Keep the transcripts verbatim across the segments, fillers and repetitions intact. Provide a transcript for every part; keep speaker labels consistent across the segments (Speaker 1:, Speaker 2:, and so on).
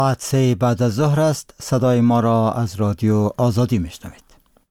Speaker 1: ساعت سه بعد از ظهر است. صدای ما را از رادیو آزادی میشنوید.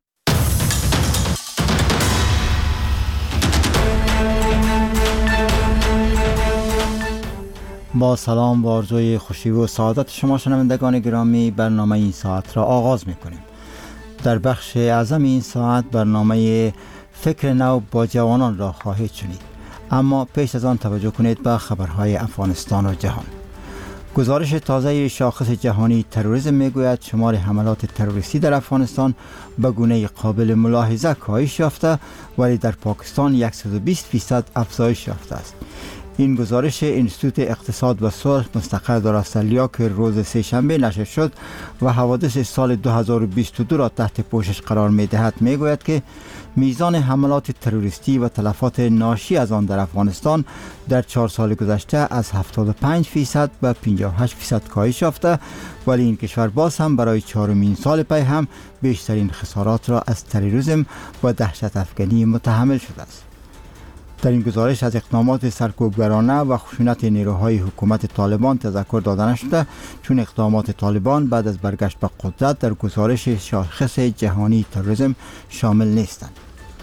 Speaker 1: با سلام و آرزوی خوشی و سعادت شما شنوندگان گرامی، برنامه این ساعت را آغاز میکنیم. در بخش اعظم این ساعت برنامه فکر نو با جوانان را خواهید شنید، اما پیش از آن توجه کنید به خبرهای افغانستان و جهان. گزارش تازه شاخص جهانی تروریسم میگوید شمار حملات تروریستی در افغانستان به گونه قابل ملاحظه کاهش یافته، ولی در پاکستان صد و بیست فیصد افزایش یافته است. این گزارش انستیتوت اقتصاد و صلح مستقر در استرالیا که روز سه‌شنبه نشر شد و حوادث سال دو هزار و بیست و دو را تحت پوشش قرار می‌دهد میگوید که میزان حملات تروریستی و تلفات ناشی از آن در افغانستان در چهار سال گذشته از هفتاد و پنج فیصد به پنجاه و هشت فیصد کاهش یافته، ولی این کشور باز هم برای چهارمین سال پی هم بیشترین خسارات را از تروریسم و دهشت افکنی متحمل شده است. در این گزارش از اقدامات سرکوبگرانه و خشونت نیروهای حکومت طالبان تذکر داده نشده، چون اقدامات طالبان بعد از برگشت به قدرت در گزارش شاخص جهانی تروریسم شامل نیستند.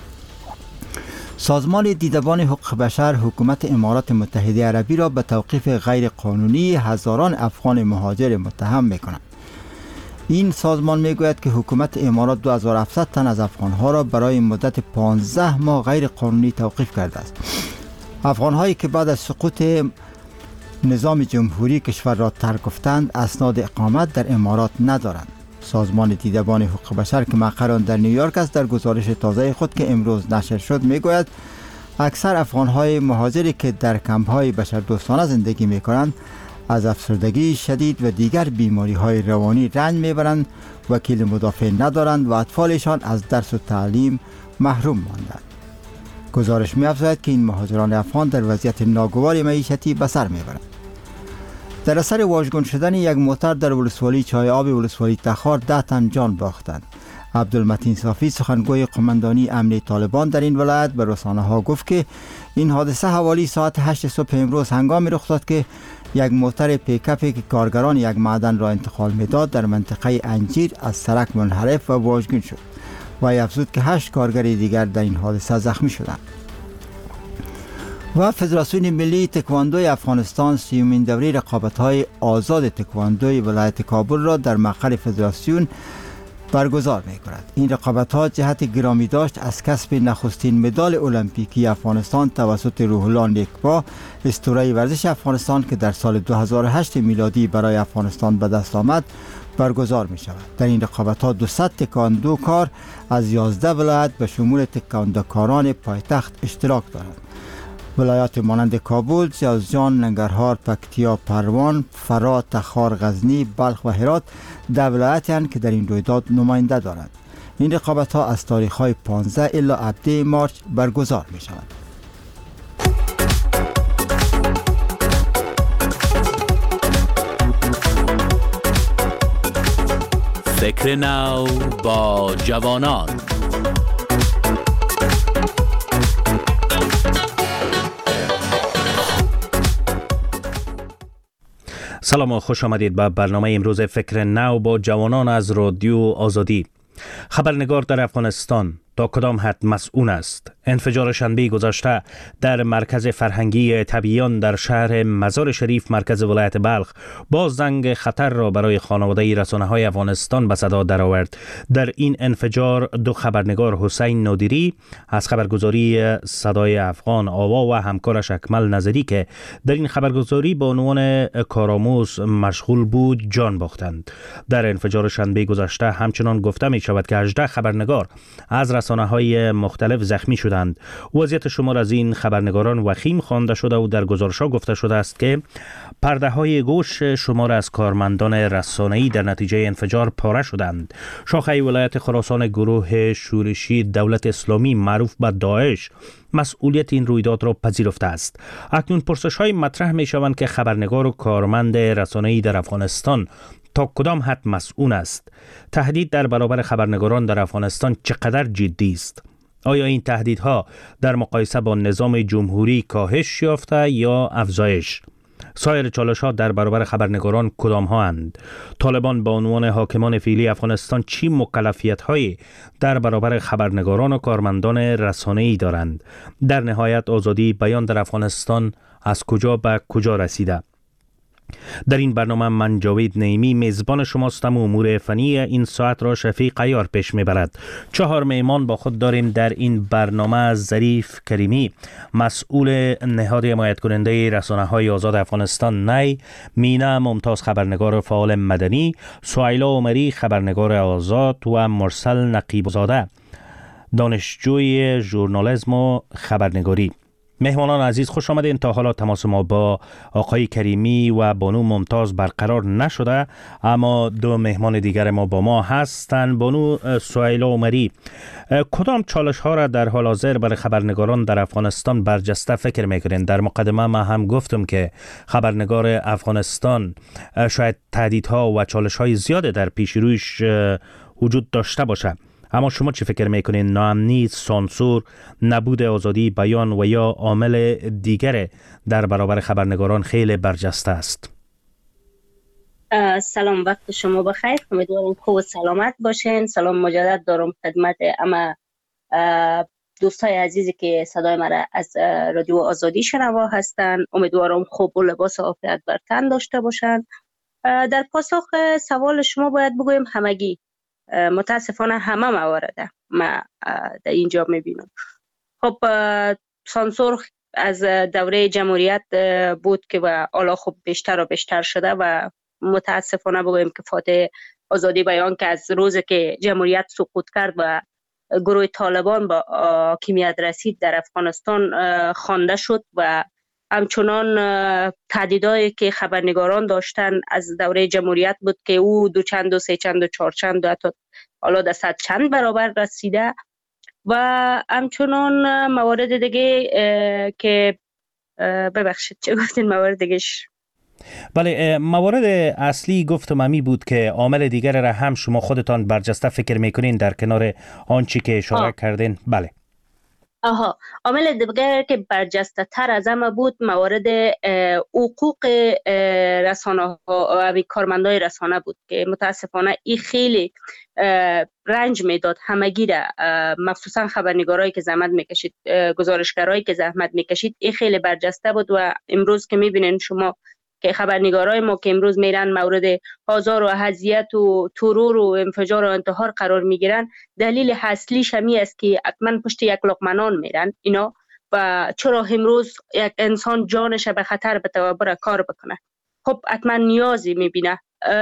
Speaker 1: سازمان دیدبان حقوق بشر حکومت امارات متحده عربی را به توقیف غیر قانونی هزاران افغان مهاجر متهم می‌کند. این سازمان میگوید که حکومت امارات دو هزار و هفتصد تن از افغانها را برای مدت پانزده ماه غیر قانونی توقیف کرده است. افغانهایی که بعد از سقوط نظام جمهوری کشور را ترک گفتند اسناد اقامت در امارات ندارند. سازمان دیدبان حقوق بشر که مقر آن در نیویورک است در گزارش تازه خود که امروز نشر شد میگوید اکثر افغانهای مهاجری که در کمپ‌های بشردوستانه زندگی میکنند از افسردگی شدید و دیگر بیماری‌های روانی رنج می‌برند، وکیل مدافع ندارند و اطفالشان از درس و تعلیم محروم ماندند. گزارش می‌افزاید که این مهاجران افغان در وضعیت ناگوار معیشتی به سر می‌برند. در اثر واژگون شدن یک موتر در ولسوالی چای آب ولسوالی تخار ده تن جان باختند. عبدالمتین صافی سخنگوی قماندانی امنیتی طالبان در این ولایت به رسانه‌ها گفت که این حادثه حوالی ساعت هشت صبح امروز هنگامی رخ داد که یک موتر پیکاپی که کارگران یک معدن را انتقال می‌داد در منطقه انجیر از سرک منحرف و واژگون شد و افزود که هشت کارگر دیگر در این حادثه زخمی شدند. و فدراسیون ملی تکواندوی افغانستان سیومین دوره رقابت‌های آزاد تکواندوی ولایت کابل را در مقر فدراسیون برگزار می‌کند. این رقابت‌ها جهت گرامی داشت از کسب نخستین مدال المپیکی افغانستان توسط روح الله نیکبا، اسطوره ورزش افغانستان که در سال دو هزار و هشت میلادی برای افغانستان به دست آمد برگزار می‌شود. در این رقابت‌ها دویست تکواندوکار از یازده ولایت به شمول تکواندوکاران پایتخت اشتراک دارند. ولایات مانند کابل، جوزجان، ننگرهار، پکتیا، پروان، فرا، تخار، غزنی، بلخ و هرات در ولایت‌اند که در این رویداد نماینده دارند. این رقابت‌ها از تاریخ‌های پانزده الی هفده مارس برگزار می‌شوند.
Speaker 2: فکر نو با جوانان. سلام و خوش آمدید به برنامه امروز فکر نو با جوانان از رادیو آزادی. خبرنگار در افغانستان تا کدام حد مسئول است؟ انفجار شنبه گذشته در مرکز فرهنگی طبیعیان در شهر مزار شریف مرکز ولایت بلخ باز زنگ خطر را برای خانواده رسانه‌های افغانستان به صدا درآورد. در این انفجار دو خبرنگار حسین نادری از خبرگزاری صدای افغان آوا و همکارش اکمل نظری که در این خبرگزاری با عنوان کارآموز مشغول بود جان باختند. در انفجار شنبه گذشته همچنان گفته می شود که هجده خبرنگار از رسانه‌های مختلف زخمی شدند. وضعیت شمار از این خبرنگاران وخیم خوانده شده و در گزارش‌ها گفته شده است که پرده‌های گوش شمار از کارمندان رسانه‌ای در نتیجه انفجار پاره شدند. شاخه ولایت خراسان گروه شورشی دولت اسلامی معروف به داعش مسئولیت این رویداد را پذیرفته است. اکنون پرسش‌های مطرح می‌شوند که خبرنگار و کارمند رسانه‌ای در افغانستان تا کدام حد مسئول است؟ تهدید در برابر خبرنگاران در افغانستان چقدر جدی است؟ آیا این تهدیدها در مقایسه با نظام جمهوری کاهش یافته یا افزایش؟ سایر چالش ها در برابر خبرنگاران کدام ها اند؟ طالبان با عنوان حاکمان فعلی افغانستان چی مکلفیت هایی در برابر خبرنگاران و کارمندان رسانه‌ای دارند؟ در نهایت آزادی بیان در افغانستان از کجا به کجا رسیده؟ در این برنامه من جاوید نعیمی میزبان شماستم و امور فنی این ساعت را شفیق عیار پیش میبرد. چهار میهمان با خود داریم در این برنامه: ظریف کریمی، مسئول نهاد حمایت کننده رسانه های آزاد افغانستان نی، مینا ممتاز، خبرنگار فعال مدنی، سهیلا عمری، خبرنگار آزاد، و مرسل نقیب زاده، دانشجوی ژورنالیسم و خبرنگاری. مهمانان عزیز خوش آمدین. تا حالا تماس ما با آقای کریمی و بانو ممتاز برقرار نشده، اما دو مهمان دیگر ما با ما هستند. بانو سهیلا عمری، کدام چالش ها را در حال حاضر برای خبرنگاران در افغانستان برجسته فکر میکنین؟ در مقدمه ما هم گفتم که خبرنگار افغانستان شاید تهدیدها و چالش های زیاده در پیش رویش وجود داشته باشه، اما شما چی فکر میکنین؟ ناامنی، سانسور، نبود آزادی بیان و یا عامل دیگر در برابر خبرنگاران خیلی برجسته است؟
Speaker 3: سلام، وقت شما بخیر. امیدوارم خوب و سلامت باشین. سلام مجدد دارم خدمت اما دوستای عزیزی که صدای مرا از رادیو آزادی شنوا هستند. امیدوارم خوب و لباس عافیت بر تن داشته باشند. در پاسخ سوال شما باید بگویم همگی، متاسفانه همه موارده ما در اینجا میبینم. خب سانسور از دوره جمهوریت بود که و حالا خب بیشتر و بیشتر شده و متاسفانه بگویم که فاتح آزادی بیان که از روزی که جمهوریت سقوط کرد و گروه طالبان با حاکمیت رسید در افغانستان خوانده شد و همچنان تهدیدایی که خبرنگاران داشتن از دوره جمهوریت بود که او دو چند و سه چند و چهار چند و حتی حالا در صد چند برابر رسیده و همچنان موارد دیگه که ببخشید چه گفتین موارد دیگهش؟
Speaker 2: بله، موارد اصلی گفتم امی بود که عامل دیگر را هم شما خودتان برجسته فکر میکنین در کنار آنچه که اشاره آه. کردین. بله
Speaker 3: آها، عامل دیگر که برجسته تر از همه بود موارد حقوق رسانه ها و کارمندای رسانه بود که متاسفانه این خیلی رنج میداد همگی را، مخصوصا خبرنگارایی که زحمت میکشید، گزارشگرایی که زحمت میکشید. این خیلی برجسته بود و امروز که میبینین شما که خبرنگارای ما که امروز میرن مورد آزار و اذیت و ترور و انفجار و انتحار قرار میگیرن، دلیل اصلیش همی است که حتما پشت یک لقمه نان میرن اینا و چرا امروز یک انسان جانش به خطر بتوه بره کار بکنه. خب حتما نیازی میبینه.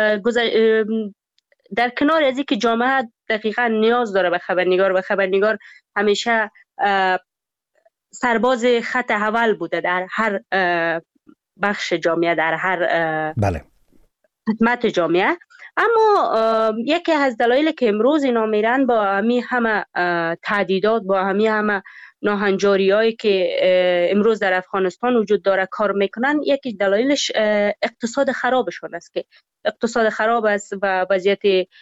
Speaker 3: در کنار از اینکه جامعه دقیقا نیاز داره به خبرنگار و خبرنگار همیشه سرباز خط اول بوده در هر بخش جامعه، در هر
Speaker 2: بله
Speaker 3: خدمت جامعه، اما یکی از دلایلی که امروز اینا میرن با همین همه تهدیدات، با همین همه ناهنجاریایی که امروز در افغانستان وجود داره کار میکنن، یکی دلایلش اقتصاد خرابشون است که اقتصاد خراب است و وضعیت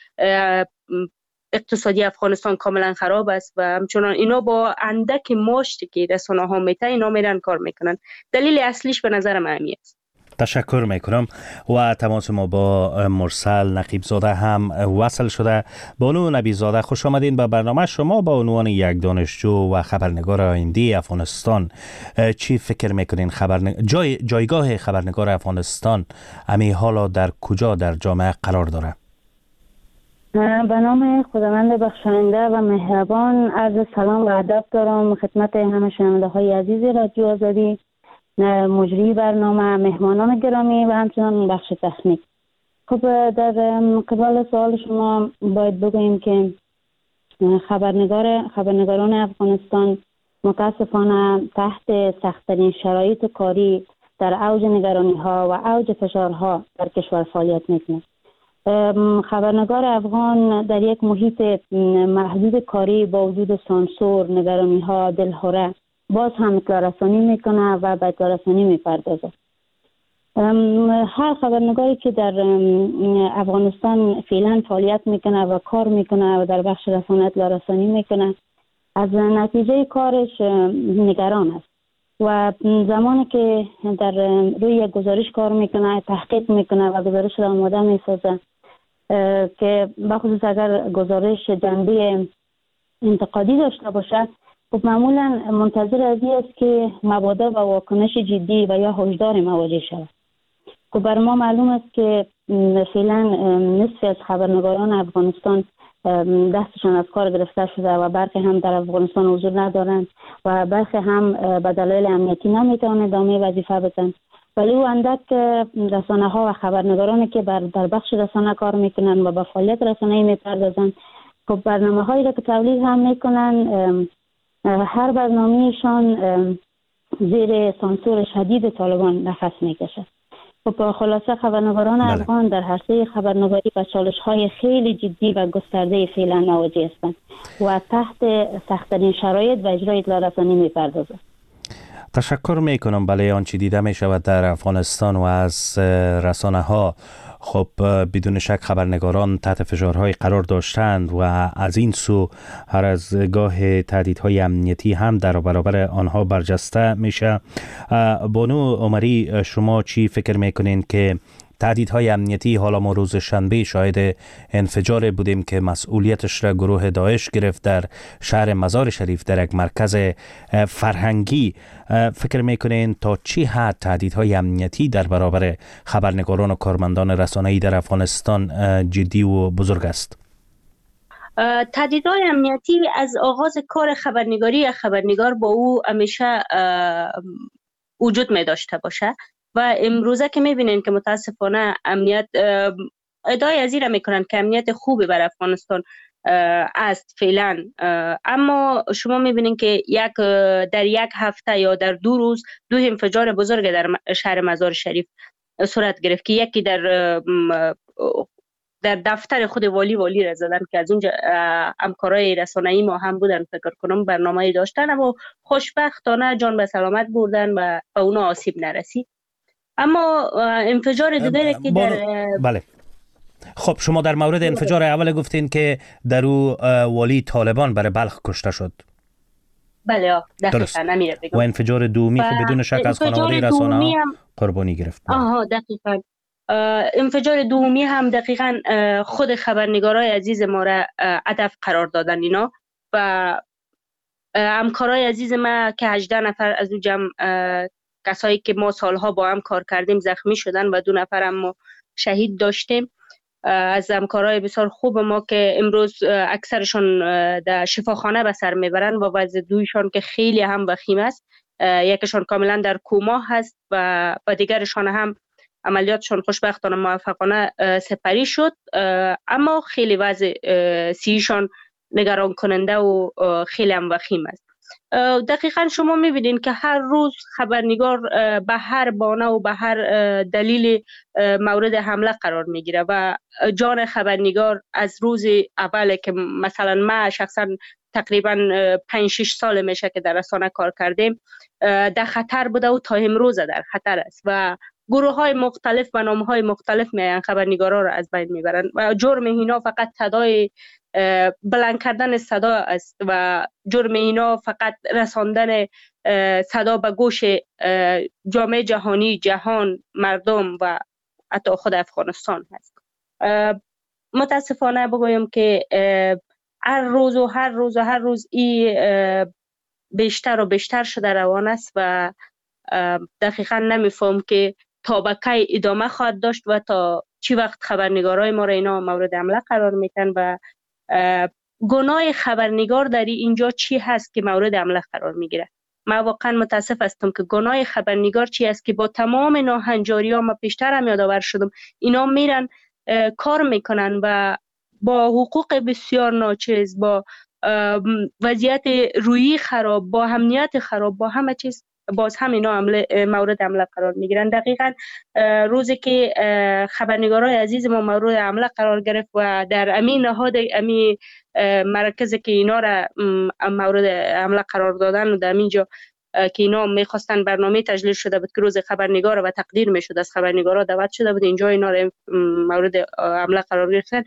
Speaker 3: اقتصادی افغانستان کاملا خراب است و همچنان اینا با اندک مشتی که رسانه ها میته اینا میرن کار میکنن. دلیل اصلیش به نظر من همین است.
Speaker 2: تشکر میکنم و تماس ما با مرسل نقیب زاده هم وصل شده. بانو نبی زاده، خوش آمدین به برنامه. شما با عنوان یک دانشجو و خبرنگار آینده افغانستان چی فکر میکنین؟ خبرنگ... جای... جایگاه خبرنگار افغانستان امی حالا در کجا در جامعه قرار داره؟
Speaker 4: به نام خداوند بخشنده و مهربان عرض سلام و ادب دارم خدمت همه شنونده های عزیز رادیو آزادی، مجری برنامه، مهمانان گرامی و همچنان بخش تکنیک. خب در قبال سوال شما باید بگوییم که خبرنگار خبرنگاران افغانستان متاسفانه تحت سخت‌ترین شرایط کاری در اوج نگرانی ها و اوج فشارها در کشور فعالیت میکنند. خبرنگار افغان در یک محیط محدود کاری با وجود سانسور، نگرانی ها، دلهره باز هم اطلاع رسانی میکنه و به اطلاع رسانی میپردازه. هر خبرنگاری که در افغانستان فعلا فعالیت میکنه و کار میکنه و در بخش رسانه اطلاع رسانی میکنه، از نتیجه کارش نگران است. و زمانی که در روی یک گزارش کار میکنه، تحقیق میکنه و گزارش را آماده میسازه که بخصوص اگر گزارش جنبه انتقادی داشته باشد، خب معمولا منتظر از این است که مبادا و واکنش جدی و یا هشدار مواجه شود. خب بر ما معلوم است که فعلا نصف از خبرنگاران افغانستان دستشان از کار گرفته شده و برخی هم در افغانستان حضور ندارند و برخی هم به دلایل امنیتی نمیتوانند ادامه وظیفه بدن. ولی او اندک رسانه ها و خبرنگارانی که بر در بخش رسانه کار میکنن و به فعالیت رسانه‌ای میپردازند، خب برنامه هایی را که تولید هم میکنن، هر برنامهشان زیر سانسور شدید طالبان نفس میکشه. خب خلاصه خبرنگاران
Speaker 2: بله.
Speaker 4: افغان در عرصه خبرنگاری با چالش های خیلی جدی و گسترده فعلا مواجه هستند و تحت سخت‌ترین شرایط و اجرای اطلاع رسانی میپردازند.
Speaker 2: تشکر میکنم. بله، آنچه دیده می شود در افغانستان و از رسانه ها، خب بدون شک خبرنگاران تحت فشارهای قرار داشتند و از این سو هر از گاه تهدیدهای امنیتی هم در برابر آنها برجسته میشه. بانو عمری، شما چی فکر میکنین که تهدیدهای امنیتی، حالا ما روز شنبه شاهد انفجار بودیم که مسئولیتش را گروه داعش گرفت در شهر مزار شریف در یک مرکز فرهنگی، فکر میکنین تا چی حد تهدیدهای امنیتی در برابر خبرنگاران و کارمندان رسانه‌ای در افغانستان جدی و بزرگ است؟
Speaker 3: تهدیدهای امنیتی از آغاز کار خبرنگاری یا خبرنگار با او همیشه وجود می داشته باشه و امروزه که میبینین که متاسفانه امنیت ادعای از این را میکنن که امنیت خوبی بر افغانستان است فعلا، اما شما میبینین که یک در یک هفته یا در دو روز دو انفجار بزرگ در شهر مزار شریف صورت گرفت که یکی در در دفتر خود والی والی را زدن که از اونجا همکارای رسانه‌ای ما هم بودن، فکر کنم برنامه‌ای داشتن، اما خوشبختانه جان به سلامت بردن و به اونا آسیب نرسید. اما انفجار دیگری که در
Speaker 2: بله. خب شما در مورد انفجار اول گفتین که در او والی طالبان برای بلخ کشته شد.
Speaker 3: بله دقیقاً نمیره بگم.
Speaker 2: و انفجار دومی که بدون شک از خانواده رسانه ها قربانی گرفت.
Speaker 3: آها دقیقاً. انفجار دومی هم دقیقاً خود خبرنگارای عزیز ما را هدف قرار دادن اینا و همکارای عزیز ما که هجده نفر از او جمع کسایی که ما سالها با هم کار کردیم زخمی شدن و دو نفر هم ما شهید داشتیم. از همکارای بسیار خوب ما که امروز اکثرشون در شفاخانه به سر میبرن و وضع دویشان که خیلی هم وخیم است، یکشان کاملا در کوما هست و و دیگرشان هم عملیاتشان خوشبختانه موفقانه سپری شد، اما خیلی وضع سیشان نگران کننده و خیلی هم وخیم است. دقیقاً شما میبینین که هر روز خبرنگار به هر بانه و به هر دلیل مورد حمله قرار میگیره و جان خبرنگار از روز اول که مثلا ما شخصا تقریبا پنج شش سال میشه که در رسانه کار کردیم در خطر بوده و تا امروز در خطر است و گروه های مختلف و نام های مختلف میان خبرنگارا را از بین میبرن و جرم اینا فقط صدای بلند کردن صدا است و جرم اینا فقط رساندن صدا به گوش جامعه جهانی، جهان، مردم و حتی خود افغانستان هست. متاسفانه بگویم که هر روز و هر روز و هر روز این بیشتر و بیشتر شده روان است و دقیقا نمیفهم که تا به کی ادامه خواهد داشت و تا چی وقت خبرنگارای ما را اینا مورد حمله قرار میتن و گناه خبرنگار در اینجا چی هست که مورد حمله قرار میگیره. من واقعا متاسف هستم که گناه خبرنگار چی است که با تمام ناهنجاری ها ما پیشتر هم یادآور شدم اینا میرن کار میکنن و با حقوق بسیار ناچیز، با وضعیت رویی خراب، با امنیت خراب، با همه چیز باز هم اینا عمله مورد حمله قرار میگیرن. دقیقاً روزی که خبرنگارای عزیز ما مورد حمله قرار گرفت و در امین نهاد امین مرکزی که اینا را مورد حمله قرار دادن و در اینجا که اینا میخواستن برنامه تجلیل شده بود که روز خبرنگار و تقدیر میشد از خبرنگارا دعوت شده بود اینجا اینا را مورد حمله قرار گرفتن.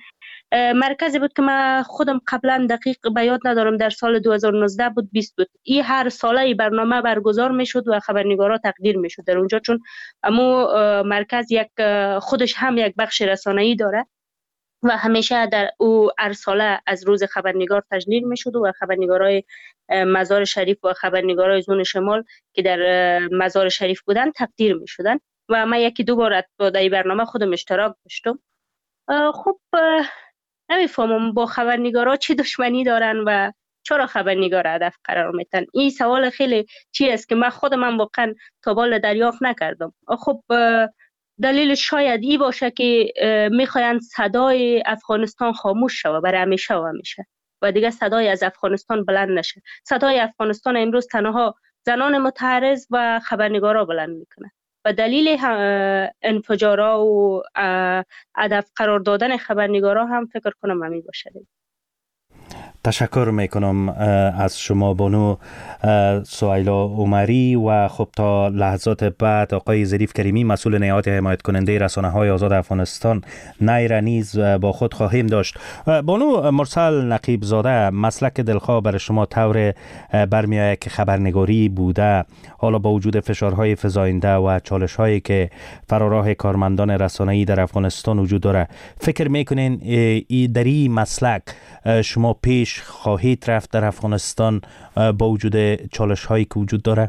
Speaker 3: مرکزی بود که من خودم قبلا دقیق به یاد ندارم، در سال دو هزار و نوزده بود بیست بود. این هر ساله برنامه برگزار میشد و خبرنگارا تقدیر میشد در اونجا، چون امو مرکز یک خودش هم یک بخش رسانه‌ای داره و همیشه در او هر ساله از روز خبرنگار تجلیل میشد و خبرنگارای مزار شریف و خبرنگارای زون شمال که در مزار شریف بودن تقدیر میشدن و من یکی دو بار در این برنامه خودم اشتراک داشتم. خب نمیفهمم با خبرنگارا چه دشمنی دارن و چرا خبرنگار هدف قرار میتن. این سوال خیلی چی است که من خودم هم واقعا تا بال دریافت نکردم. خب دلیل شاید ای باشه که میخواین صدای افغانستان خاموش شود برای همیشه و همیشه و دیگه صدای از افغانستان بلند نشه. صدای افغانستان امروز تنها زنان متحرز و خبرنگارا بلند میکنه و دلیل انفجارا و هدف قرار دادن خبرنگارا هم فکر کنم همین باشه.
Speaker 2: تشکر میکنم از شما بانو سهیلا عمری و خب تا لحظات بعد آقای ظریف کریمی مسئول نهاد حمایت کننده رسانه های آزاد افغانستان نیره نیز با خود خواهیم داشت. بانو مرسل نقیب زاده، مسلک دلخواه برای شما طور برمی آید که خبرنگاری بوده، حالا با وجود فشارهای فزاینده و چالش هایی که فراراه کارمندان رسانه‌ای در افغانستان وجود داره، فکر میکنین ای در این مسلک شما پیش خواهید رفت در افغانستان با وجود چالش هایی که وجود داره؟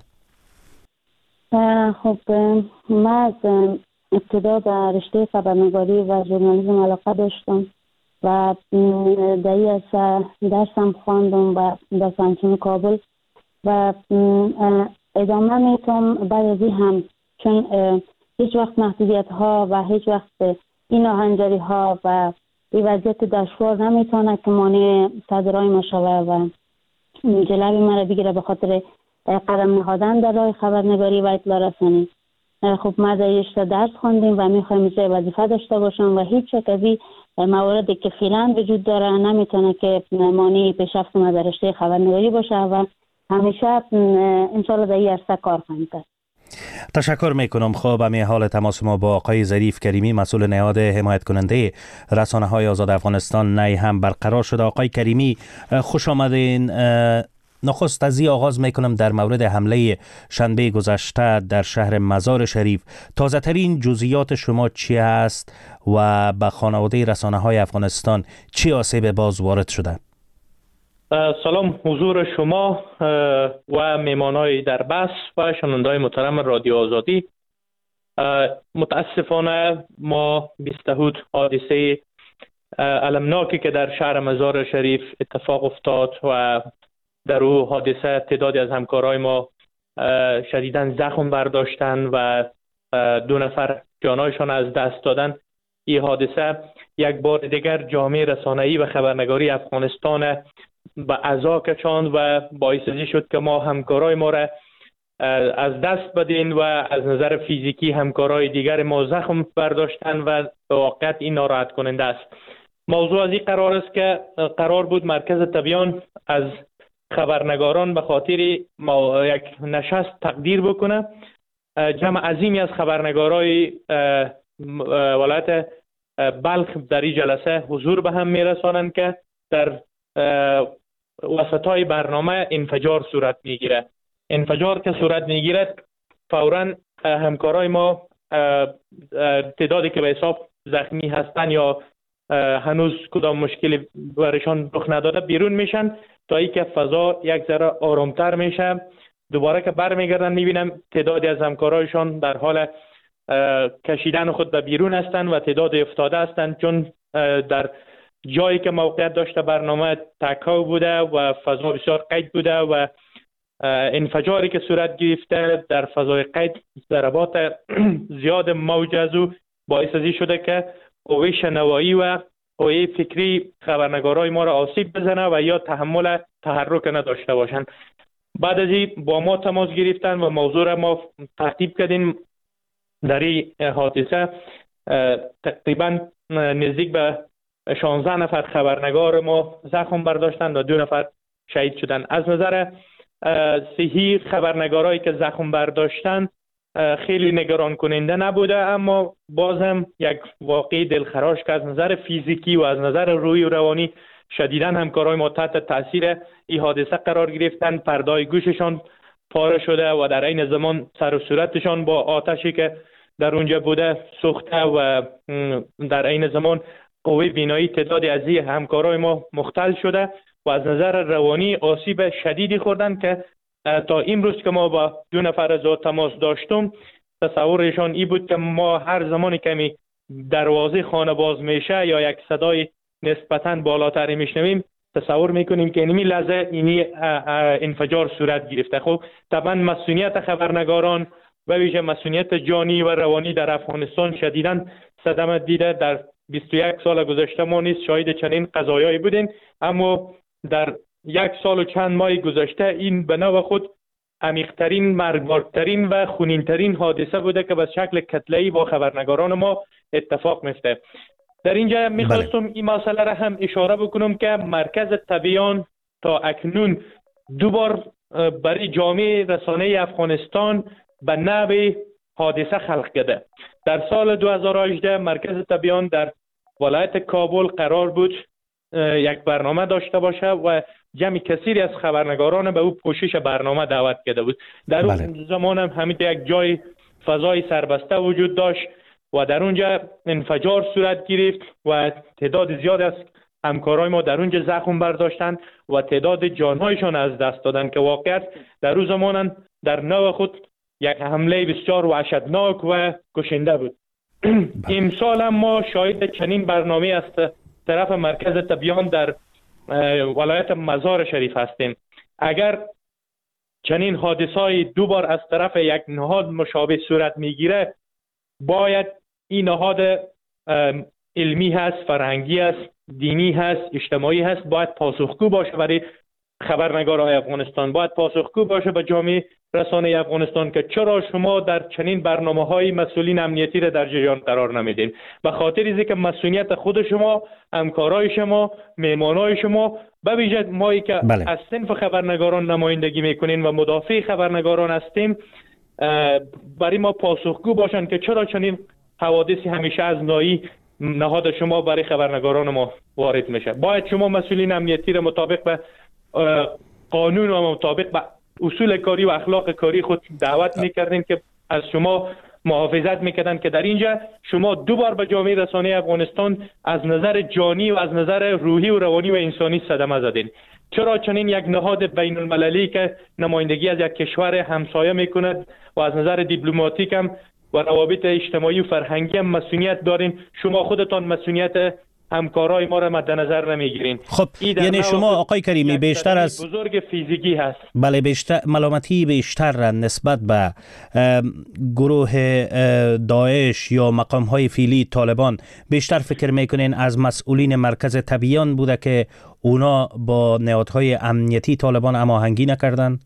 Speaker 4: خب من از ابتدا به رشته خبرنگاری و ژورنالیسم علاقه داشتم و در این درسم خواندم و در پنجم کابل و ادامه میتونم بعد از این هم، چون هیچ وقت محدودیت ها و هیچ وقت این آهنجاری ها و این وضعیت دشوار نمیتونه که مانع صدرهای ما شوه و جلوی مرا بگیره به خاطر قدم نهادن در راه خبرنگاری و اطلاع رسانی. خب ما در رشته درس خواندیم و میخوایم اینجا وظیفه داشته باشم و هیچ یک از این مواردی که فعلا وجود داره نمیتونه که مانع پیشرفت ما در رشته خبرنگاری باشه و همیشه انشالله در این عرصه کار خواهیم کرد.
Speaker 2: تشکر میکنم. خب همین حال تماس ما با آقای ظریف کریمی مسئول نهاد حمایت کننده رسانه های آزاد افغانستان نی هم برقرار شده. آقای کریمی خوش آمدین. نخست از این آغاز میکنم در مورد حمله شنبه گذشته در شهر مزار شریف. تازه ترین جزئیات شما چی است و به خانواده رسانه های افغانستان چی آسیب باز وارد شده؟
Speaker 5: سلام حضور شما و میمانای در بس و شنونده‌های محترم رادیو آزادی. متاسفانه ما بیستهود حادثه المناکی که در شهر مزار شریف اتفاق افتاد و در او حادثه تعدادی از همکارای ما شدیداً زخم برداشتن و دو نفر جانایشان از دست دادن. این حادثه یک بار دیگر جامعه رسانه‌ای و خبرنگاری افغانستان به عزا کشاند و باعث شد که ما همکارای ما را از دست بدین و از نظر فیزیکی همکارای دیگر ما زخم برداشتن و به واقعیت این ناراحت کننده است. موضوع از این قرار است که قرار بود مرکز تبیان از خبرنگاران به خاطر یک نشست تقدیر بکنه. جمع عظیمی از خبرنگارای ولایت بلخ در این جلسه حضور به هم میرسانند که در وسطای برنامه انفجار صورت میگیره. انفجار که صورت میگیرد فوراً همکارای ما تعدادی که به حساب زخمی هستن یا هنوز کدام مشکلی برشان رخ نداده بیرون میشن تا اینکه فضا یک ذره آرامتر میشه. دوباره که برمیگردن میبینم تعدادی از همکارایشان در حال کشیدن خود به بیرون هستند و تعداد افتاده هستند، چون در جایی که موقعیت داشته برنامه تکاو بوده و فضا بسیار قید بوده و انفجاری که صورت گرفته در فضای قید ضربات زیاد موج از او باعث ازی شده که قوه شنوایی و قوه فکری خبرنگارای ما را آسیب بزنه و یا تحمل تحرک نداشته باشند. بعد از این با ما تماس گرفتن و موضوع را ما ترتیب کردیم. در این حادثه تقریبا نزدیک به شانزده نفر خبرنگار ما زخم برداشتند و دو نفر شهید شدند. از نظر صحی خبرنگارایی که زخم برداشتند خیلی نگران کننده نبوده، اما بازم یک واقعی دلخراش که از نظر فیزیکی و از نظر روحی و روانی شدیداً همکارای ما تحت تاثیر این حادثه قرار گرفتن. پردای گوششان پاره شده و در این زمان سر و صورتشان با آتشی که در اونجا بوده سوخته و در این زمان قوه بینایی تعدادی از این همکارای ما مختل شده و از نظر روانی آسیب شدیدی خوردن که تا امروز که ما با دو نفر از تماس داشتم تصورشان ای بود که ما هر زمانی که دروازه خانه باز میشه یا یک صدای نسبتاً بالاتری میشنویم تصور میکنیم که اینمی لحظه اینی انفجار صورت گرفته. خب طبعا مسئولیت خبرنگاران و ویژه مسئولیت جانی و روانی در افغانستان شدیداً صدمه دیده. در بیست و یک سال گذشته ما نیز شاهد چنین قضایایی بودیم، اما در یک سال و چند ماه گذشته این به نوع خود عمیق‌ترین، مرگبارترین و خونین‌ترین حادثه بوده که به شکل کتله‌ای با خبرنگاران ما اتفاق میفته. در اینجا میخواستم بله. این مسئله را هم اشاره بکنم که مرکز تبیان تا اکنون دو بار برای جامعه رسانه افغانستان به نوع حادثه خلق کرده. در سال دو هزار و هجده مرکز تبیان در ولایت کابل قرار بود یک برنامه داشته باشه و جمع کثیری از خبرنگاران به او پوشش برنامه دعوت کرده بود. در بله. اون زمان هم همین یک جای فضای سربسته وجود داشت و در اونجا انفجار صورت گرفت و تعداد زیاد از همکارای ما در اونجا زخم برداشتن و تعداد جانهایشان از دست دادن که واقعا در اون زمان در نوع خود یک حمله بسیار وحشتناک و کشنده بود. امسال هم ما شاهد چنین برنامه است طرف مرکز تبیان در ولایت مزار شریف هستیم. اگر چنین حادثه‌ای دو بار از طرف یک نهاد مشابه صورت میگیره، باید این نهاد علمی هست، فرهنگی است، دینی هست، اجتماعی هست، باید پاسخگو باشه برای خبرنگارهای افغانستان، باید پاسخگو باشه به جامعه رسانه افغانستان که چرا شما در چنین برنامه‌های مسئولین امنیتی را در جریان قرار نمیدین. به خاطر اینکه که مسئولیت خود شما، همکارای شما، مهمانای شما، به ویژه مایی که بله. از صنف خبرنگاران نمایندگی میکنین و مدافع خبرنگاران هستیم، برای ما پاسخگو باشن که چرا چنین حوادثی همیشه از نایی نهاد شما برای خبرنگاران ما وارد میشه. باید شما مسئولین امنیتی را مطابق به قانون و مطابق به اصول کاری و اخلاق کاری خود دعوت میکردین که از شما محافظت میکردن که در اینجا شما دو بار به جامعه رسانه افغانستان از نظر جانی و از نظر روحی و روانی و انسانی صدمه زدین. چرا چنین یک نهاد بین المللی که نمایندگی از یک کشور همسایه میکند و از نظر دیپلماتیک هم و روابط اجتماعی و فرهنگی هم مسئولیت دارین، شما خودتان مسئولیت همکارای ما را مد نظر نمیگیرین؟
Speaker 2: خب یعنی شما آقای کریمی بیشتر از
Speaker 5: بزرگ فیزیکی هست.
Speaker 2: بله، بیشتر ملامتی بیشتر نسبت به گروه داعش یا مقام های فعلی طالبان بیشتر فکر میکنین از مسئولین مرکز تبیان بوده که اونا با نهادهای امنیتی طالبان هماهنگی نکردن؟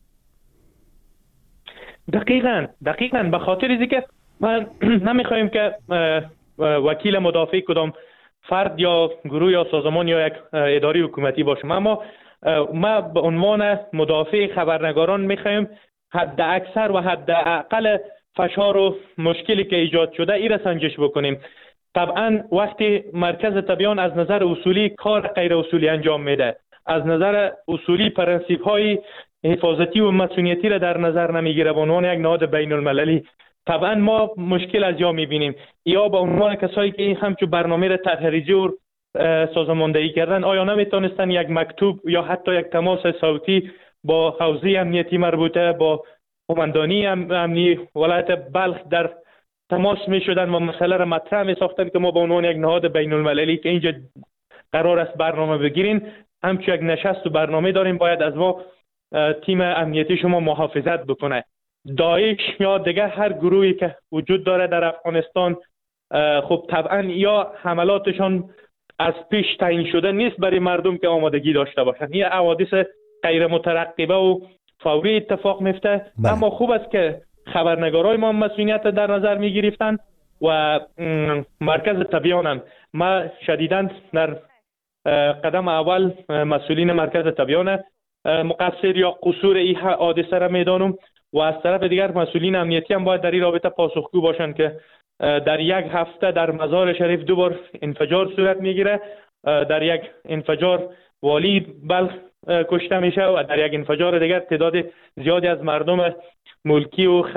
Speaker 5: دقیقاً دقیقاً به خاطر اینکه من نمیخوایم که وکیل مدافع کدام فرد یا گروه یا سازمان یا یک اداره حکومتی باشم، اما ما به عنوان مدافع خبرنگاران میخوایم حد اکثر و حد اقل فشار و مشکلی که ایجاد شده ای را سنجش بکنیم. طبعا وقتی مرکز تبیان از نظر اصولی کار غیر اصولی انجام میده، از نظر اصولی پرنسیپ های حفاظتی و مسئولیتی را در نظر نمیگیره به عنوان یک نهاد بین المللی، طبعا ما مشکل از جا میبینیم. یا به عنوان کسایی که همچون برنامه را تحریزی و سازماندهی کردن، آیا نمیتونستن یک مکتوب یا حتی یک تماس صوتی با حوزه امنیتی مربوطه با قماندانی امنی ولایت بلخ در تماس میشدن و مسئله را مطرح میساختن که ما به عنوان یک نهاد بین المللی که اینجا قرار است برنامه بگیرین، همچون یک نشست و برنامه داریم، باید از ما تیم امنیتی شما محافظت بکنه. داعش یا دیگه هر گروهی که وجود داره در افغانستان، خب طبعا یا حملاتشان از پیش تعیین شده نیست برای مردم که آمادگی داشته باشن، این حوادث غیر مترقبه و فوری اتفاق میفته. اما خوب است که خبرنگارای ما مسئولیت در نظر میگرفتن و مرکز تبیان هم ما شدیداً در قدم اول مسئولین مرکز تبیان مقصر یا قصور این حادثه را میدانم و از طرف دیگر مسئولین امنیتی هم باید در این رابطه پاسخگو باشند که در یک هفته در مزار شریف دو بار انفجار صورت میگیره. در یک انفجار والی بلخ کشته میشه و در یک انفجار دیگر تعداد زیادی از مردم ملکی و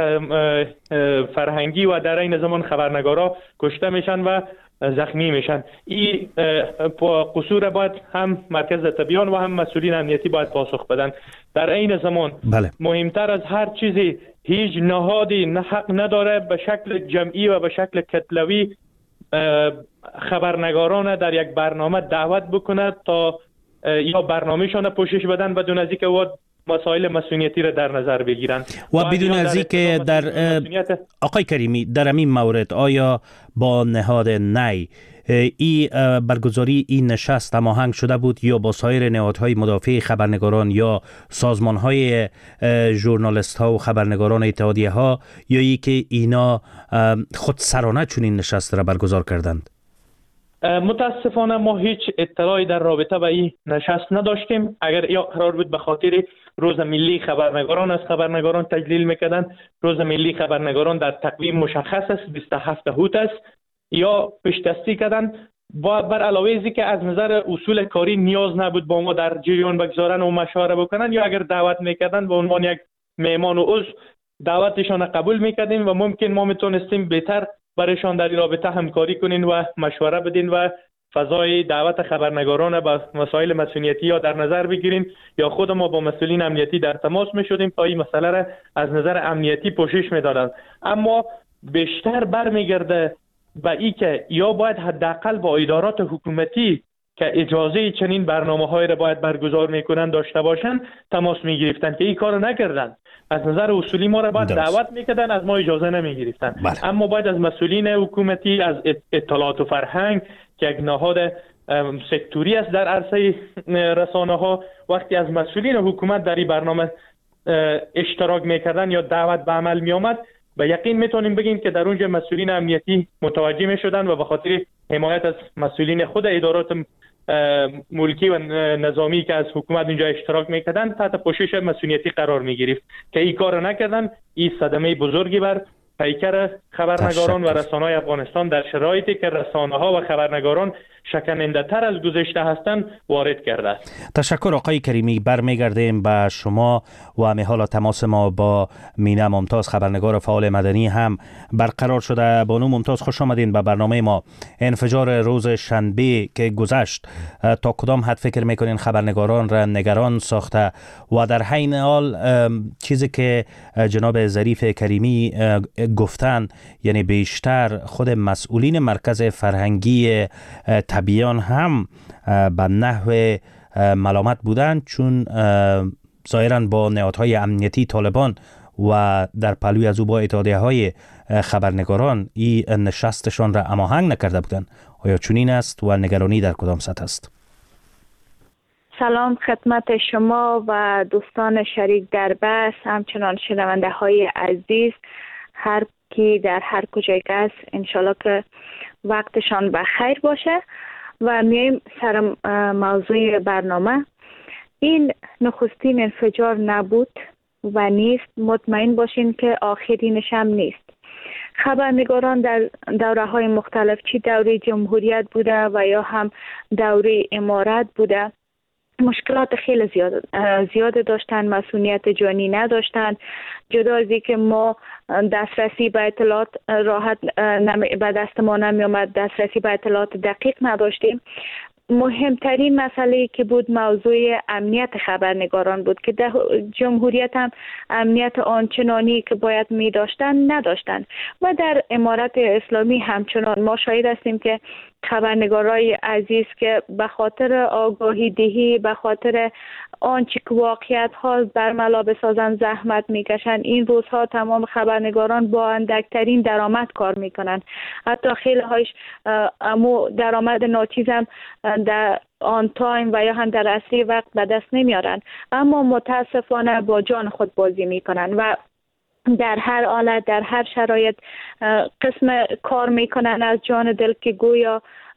Speaker 5: فرهنگی و در این زمان خبرنگارا کشته میشن و زخمی میشن. این قصور باید هم مرکز تبیان و هم مسئولین امنیتی باید پاسخ بدن. در این زمان
Speaker 2: بله.
Speaker 5: مهمتر از هر چیزی هیچ نهادی نه حق نداره به شکل جمعی و به شکل کتلوی خبرنگاران در یک برنامه دعوت بکنه تا یا برنامه‌شان پوشش بدن بدون از اینکه مسائل مسئولیتی را در نظر بگیرن
Speaker 2: و بدون از اینکه در آقای کریمی در این مورد آیا با نهاد نی ای برگزاری این نشست هماهنگ شده بود یا با سایر نهادهای مدافع خبرنگاران یا سازمانهای ژورنالیست ها و خبرنگاران اتحادیه ها یا ای که اینا خودسرانه چنین نشست را برگزار کردند؟
Speaker 5: متاسفانه ما هیچ اطلاعی در رابطه با این نشست نداشتیم. اگر یا قرار بود به خاطر روز ملی خبرنگاران از خبرنگاران تجلیل میکردن، روز ملی خبرنگاران در تقویم مشخص است بیست و هفتم اوت است، یا پیش‌دستی کردن با بر علاوه ازی که از نظر اصول کاری نیاز نبود با ما در جریان بگذارن و مشاوره بکنن، یا اگر دعوت میکردن به عنوان یک مهمان و عضو دعوتشان قبول میکردیم و ممکن ما میتونستیم بهتر برایشان در این رابطه همکاری کنین و مشوره بدین و فضای دعوت خبرنگاران با مسائل مسئولیتی یا در نظر بگیریم یا خود ما با مسئولین امنیتی در تماس می شدیم تا این مسئله را از نظر امنیتی پوشش می دادند. اما بیشتر برمیگرده به این که یا باید حداقل با ادارات حکومتی که اجازه چنین برنامه‌های را باید برگزار میکنن داشته باشند تماس میگرفتن که این کارو نکردن. از نظر اصولی ما را باید
Speaker 2: درست.
Speaker 5: دعوت میکردن، از ما اجازه نمیگرفتن. اما باید از مسئولین حکومتی، از اطلاعات و فرهنگ که یک نهاد سکتوری است در عرصه رسانه ها، وقتی از مسئولین حکومت در این برنامه اشتراک میکردن یا دعوت به عمل میآمد، به یقین میتونیم بگیم که در اونجا مسئولین امنیتی متوجه میشدن و به خاطر حمایت از مسئولین خود ادارات ملکی و نظامی که از حکومت اونجا اشتراک میکردن تحت پوشش مسئولیتی قرار میگرفت که این کار نکردن. این صدمه بزرگی بر پیکر خبرنگاران و رسانه‌های افغانستان در شرایطی که رسانه‌ها و خبرنگاران شکننده تر از گذشته هستند وارد کرده است.
Speaker 2: تشکر آقای کریمی. برمیگردیم به شما و همه حالا تماس ما با مینا ممتاز خبرنگار فعال مدنی هم برقرار شده. بانو ممتاز خوش آمدین به برنامه ما. انفجار روز شنبه که گذشت تا کدام حد فکر میکنین خبرنگاران را نگران ساخته و در حین حال چیزی که جناب ظریف کریمی گفتن، یعنی بیشتر خود مسئولین مرکز فرهنگی تبیان هم به نحو ملامت بودند چون ظاهراً با نهادهای امنیتی طالبان و در پلوی از او با اتحادیه های خبرنگاران این نشستشان را هماهنگ نکرده بودند. آیا چنین است و نگرانی در کدام سطح است؟
Speaker 6: سلام خدمت شما و دوستان شریک در بحث، همچنان شنونده های عزیز، هر کی در هر کجای که است انشالله که وقتشان بخیر باشه. و میایم سر موضوع برنامه. این نخستین انفجار نبود و نیست، مطمئن باشین که آخرینش هم نیست. خبرنگاران در دوره های مختلف، چی دوره جمهوریت بوده و یا هم دوره امارت بوده، مشکلات خیلی زیاد زیاد داشتن، مسئولیت جانی نداشتن. جدا از اینکه ما دسترسی به اطلاعات راحت به دست ما نمی آمد، دسترسی به اطلاعات دقیق نداشتیم. مهمترین مسئله که بود موضوع امنیت خبرنگاران بود که در جمهوریت هم امنیت آنچنانی که باید می داشتن نداشتن و در امارت اسلامی همچنان ما شاهد هستیم که خبرنگارای عزیز که به خاطر آگاهی دهی، به خاطر آنچه که واقعیت ها برملا بسازن زحمت میکشن. این روزها تمام خبرنگاران با اندکترین درآمد کار میکنن، حتی خیلی هایش امو درآمد ناچیز هم در آن تایم و یا هم در اصلی وقت به دست نمیارن، اما متاسفانه با جان خود بازی میکنن و در هر حالت، در هر شرایط قسم کار میکنن از جان دل که گویا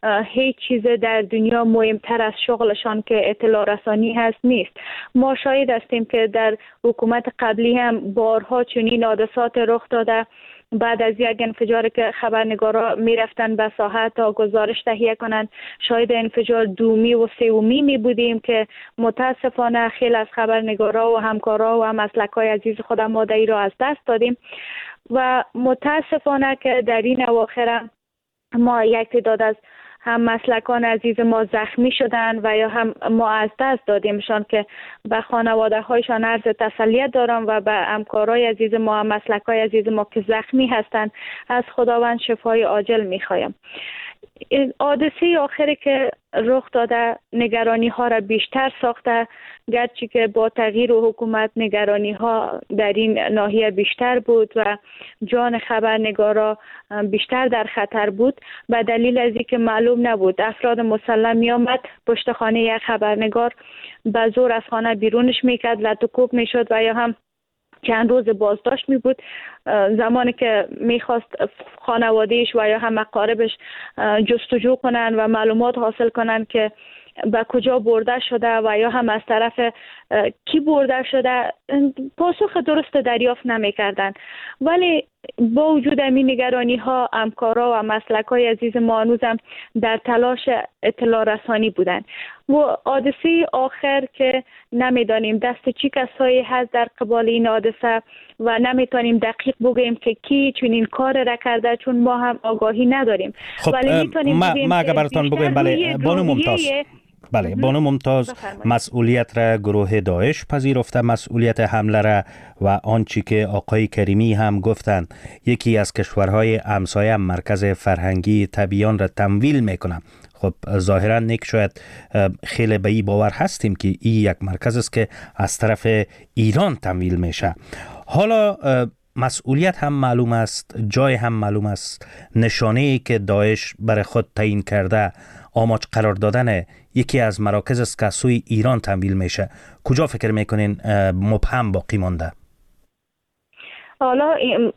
Speaker 6: هیچ چیز در دنیا مهمتر از شغلشان که اطلاع رسانی هست نیست. ما شاهد هستیم که در حکومت قبلی هم بارها چنین حادثات رخ داده. بعد از یک انفجار که خبرنگارا میرفتن به ساحه تا گزارش تهیه کنند، شاهد انفجار دومی و سومی می بودیم که متاسفانه خیلی از خبرنگارا و همکارا و مسلکای عزیز خودم مادری را از دست دادیم و متاسفانه که در این اواخر ما یک تعداد از هم مسلکان عزیز ما زخمی شدن و یا هم ما از دست دادیمشان که به خانواده هایشان عرض تسلیت دارم و به همکارای عزیز ما هم مسلکای عزیز ما که زخمی هستند از خداوند شفای عاجل میخوایم. حادثه آخری که رخ داده نگرانی ها را بیشتر ساخته، گرچه که با تغییر و حکومت نگرانی ها در این ناحیه بیشتر بود و جان خبرنگارا بیشتر در خطر بود، به دلیل از اینکه معلوم نبود افراد مسلح می آمد پشت خانه یک خبرنگار به زور از خانه بیرونش میکرد، لطوکوب میشد و یا هم چند روز بازداشت می بود. زمانی که میخواست خانوادهش و یا هم اقاربش جستجو کنن و معلومات حاصل کنن که به کجا برده شده و یا هم از طرف کی برده شده، پاسخ درست دریافت نمی کردن. ولی با وجود این نگرانی ها همکارا و مسلک های عزیز ما هنوزم در تلاش اطلاع رسانی بودند. و حادثه آخر که نمیدانیم دست چی کسایی هست در قبال این حادثه و نمیتونیم دقیق بگیم که کی چون این کار را کرده، چون ما هم آگاهی نداریم.
Speaker 2: خب
Speaker 6: ولی میتونیم
Speaker 2: ما,
Speaker 6: بگیم
Speaker 2: ما اگر براتون بگویم بله بانو ممتاز بله بانو ممتاز مسئولیت را گروه داعش پذیرفته، مسئولیت حمله را و آنچه که آقای کریمی هم گفتند یکی از کشورهای همسایه مرکز فرهنگی تبیان را تمویل میکنه. خب ظاهرا نیک شاید خیلی به این باور هستیم که این یک مرکز است که از طرف ایران تمویل میشه. حالا مسئولیت هم معلوم است، جای هم معلوم است، نشانه‌ای که داعش برای خود تعیین کرده آماج قرار دادن یکی از مراکز است که سوی ایران تمویل میشه. کجا فکر میکنین مبهم باقی مانده؟
Speaker 6: حالا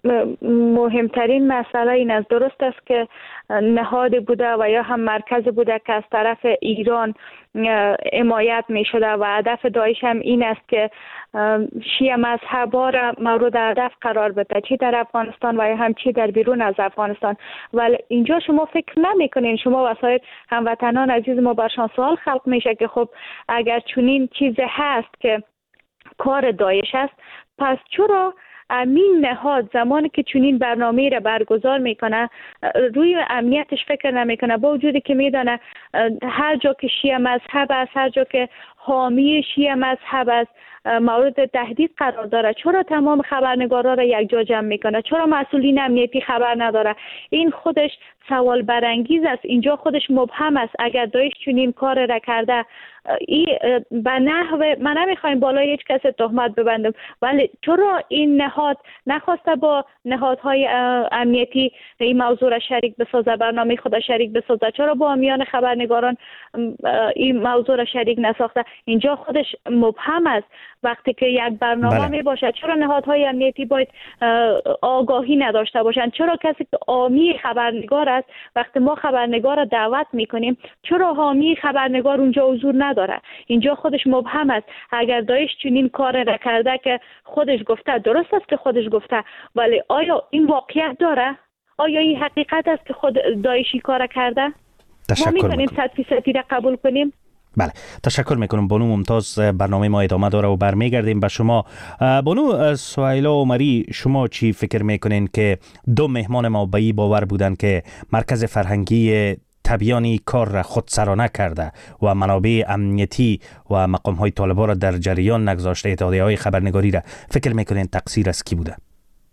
Speaker 6: مهمترین مسئله این است، درست است که نهاد بوده و یا هم مرکز بوده که از طرف ایران حمایت می شده و هدف داعش هم این است که شیعه مذهبا را مورد هدف قرار بده، چی در افغانستان و یا هم چی در بیرون از افغانستان. ولی اینجا شما فکر نمی کنین، شما وسایل هموطنان عزیز ما برشان سوال خلق میشه که خب اگر چنین چیز هست که کار داعش است، پس چرا امین نهاد زمانی که چنین برنامه را برگزار میکنه روی امنیتش فکر نمیکنه، با وجودی که میدانه هر جا که شیعه مذهب است، هر جا که حامی شیعه مذهب است مورد تهدید قرار داره، چرا تمام خبرنگارا را یک جا جمع میکنه؟ چرا مسئولین امنیتی خبر نداره؟ این خودش سوال برانگیز است، اینجا خودش مبهم است. اگر داعش چنین کار را کرده، این به نحو من نمیخوایم بالای هیچ کس تهمت ببندم، ولی چرا این نهاد نخواسته با نهادهای امنیتی این موضوع را شریک بسازه، برنامه خود شریک بسازه؟ چرا با میان خبرنگاران این موضوع را شریک نساخته؟ اینجا خودش مبهم است. وقتی که یک برنامه بله. می باشد، چرا نهادهای امنیتی باید آگاهی نداشته باشند؟ چرا کسی که حامی خبرنگار است، وقتی ما خبرنگار را دعوت میکنیم، چرا حامی خبرنگار اونجا حضور نداره؟ اینجا خودش مبهم است. اگر داعش چنین کار را کرده که خودش گفته، درست است که خودش گفته، ولی آیا این واقعیت داره؟ آیا این حقیقت است که خود داعشی کار کرده؟ ما میتونیم صد فیصدی را قبول کنیم؟
Speaker 2: بله، تشکر میکنم بانو ممتاز. برنامه ما ادامه داره و برمیگردیم به شما. بانو سهیلا عمری، شما چی فکر میکنین که دو مهمان ما به این باور بودن که مرکز فرهنگی تبیانی کار را خودسرانه کرده و منابع امنیتی و مقام های طالبان را در جریان نگذاشته، اتحادیه های خبرنگاری را، فکر میکنین تقصیر از کی بوده؟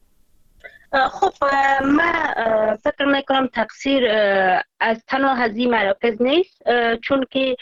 Speaker 3: خب من فکر میکنم تقصیر از تنها از این مراکز نیست، چون که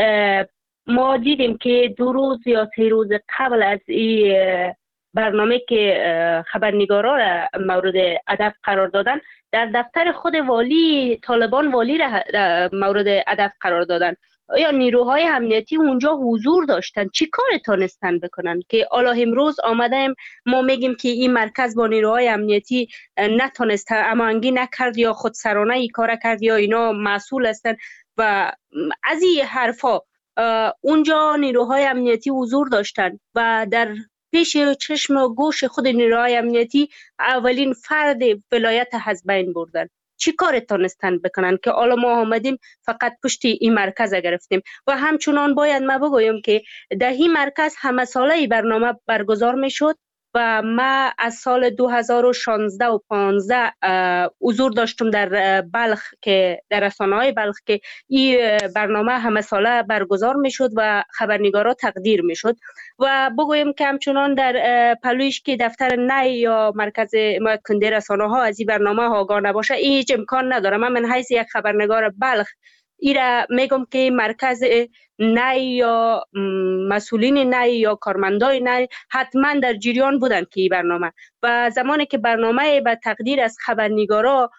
Speaker 3: ما دیدیم که دو روز یا سه روز قبل از این برنامه که خبرنگارا را مورد هدف قرار دادن، در دفتر خود والی طالبان والی را مورد هدف قرار دادن یا نیروهای امنیتی اونجا حضور داشتن، چی کار تانستن بکنن که حالا امروز آمدیم ما میگیم که این مرکز با نیروهای امنیتی نتونست هماهنگی نکرد یا خودسرانه ای کار کرد یا اینا مسئول هستن و از این حرفا. اونجا نیروهای امنیتی حضور داشتن و در پیش چشم و گوش خود نیروهای امنیتی اولین فرد ولایت از بین بردن. چی کار تانستن بکنن که حالا ما آمدیم فقط پشت این مرکز گرفتیم؟ و همچنان باید ما بگویم که در این مرکز همه ساله برنامه برگزار می شد و ما از سال دو هزار و شانزده و پانزده حضور داشتم در بلخ که در رسانه‌های بلخ که این برنامه همه ساله برگزار می شد و خبرنگارا تقدیر می شد. و بگویم که همچنان در پلویش که دفتر نی یا مرکز کنده رسانه ها از این برنامه آگاه نباشه، این هیچ امکان نداره. من من حیث یک خبرنگار بلخ ایره میگم که مرکز نی یا مسئولین نی یا کارمندای نی حتما در جریان بودن که این برنامه و زمانی که برنامه به تقدیر از خبرنگارا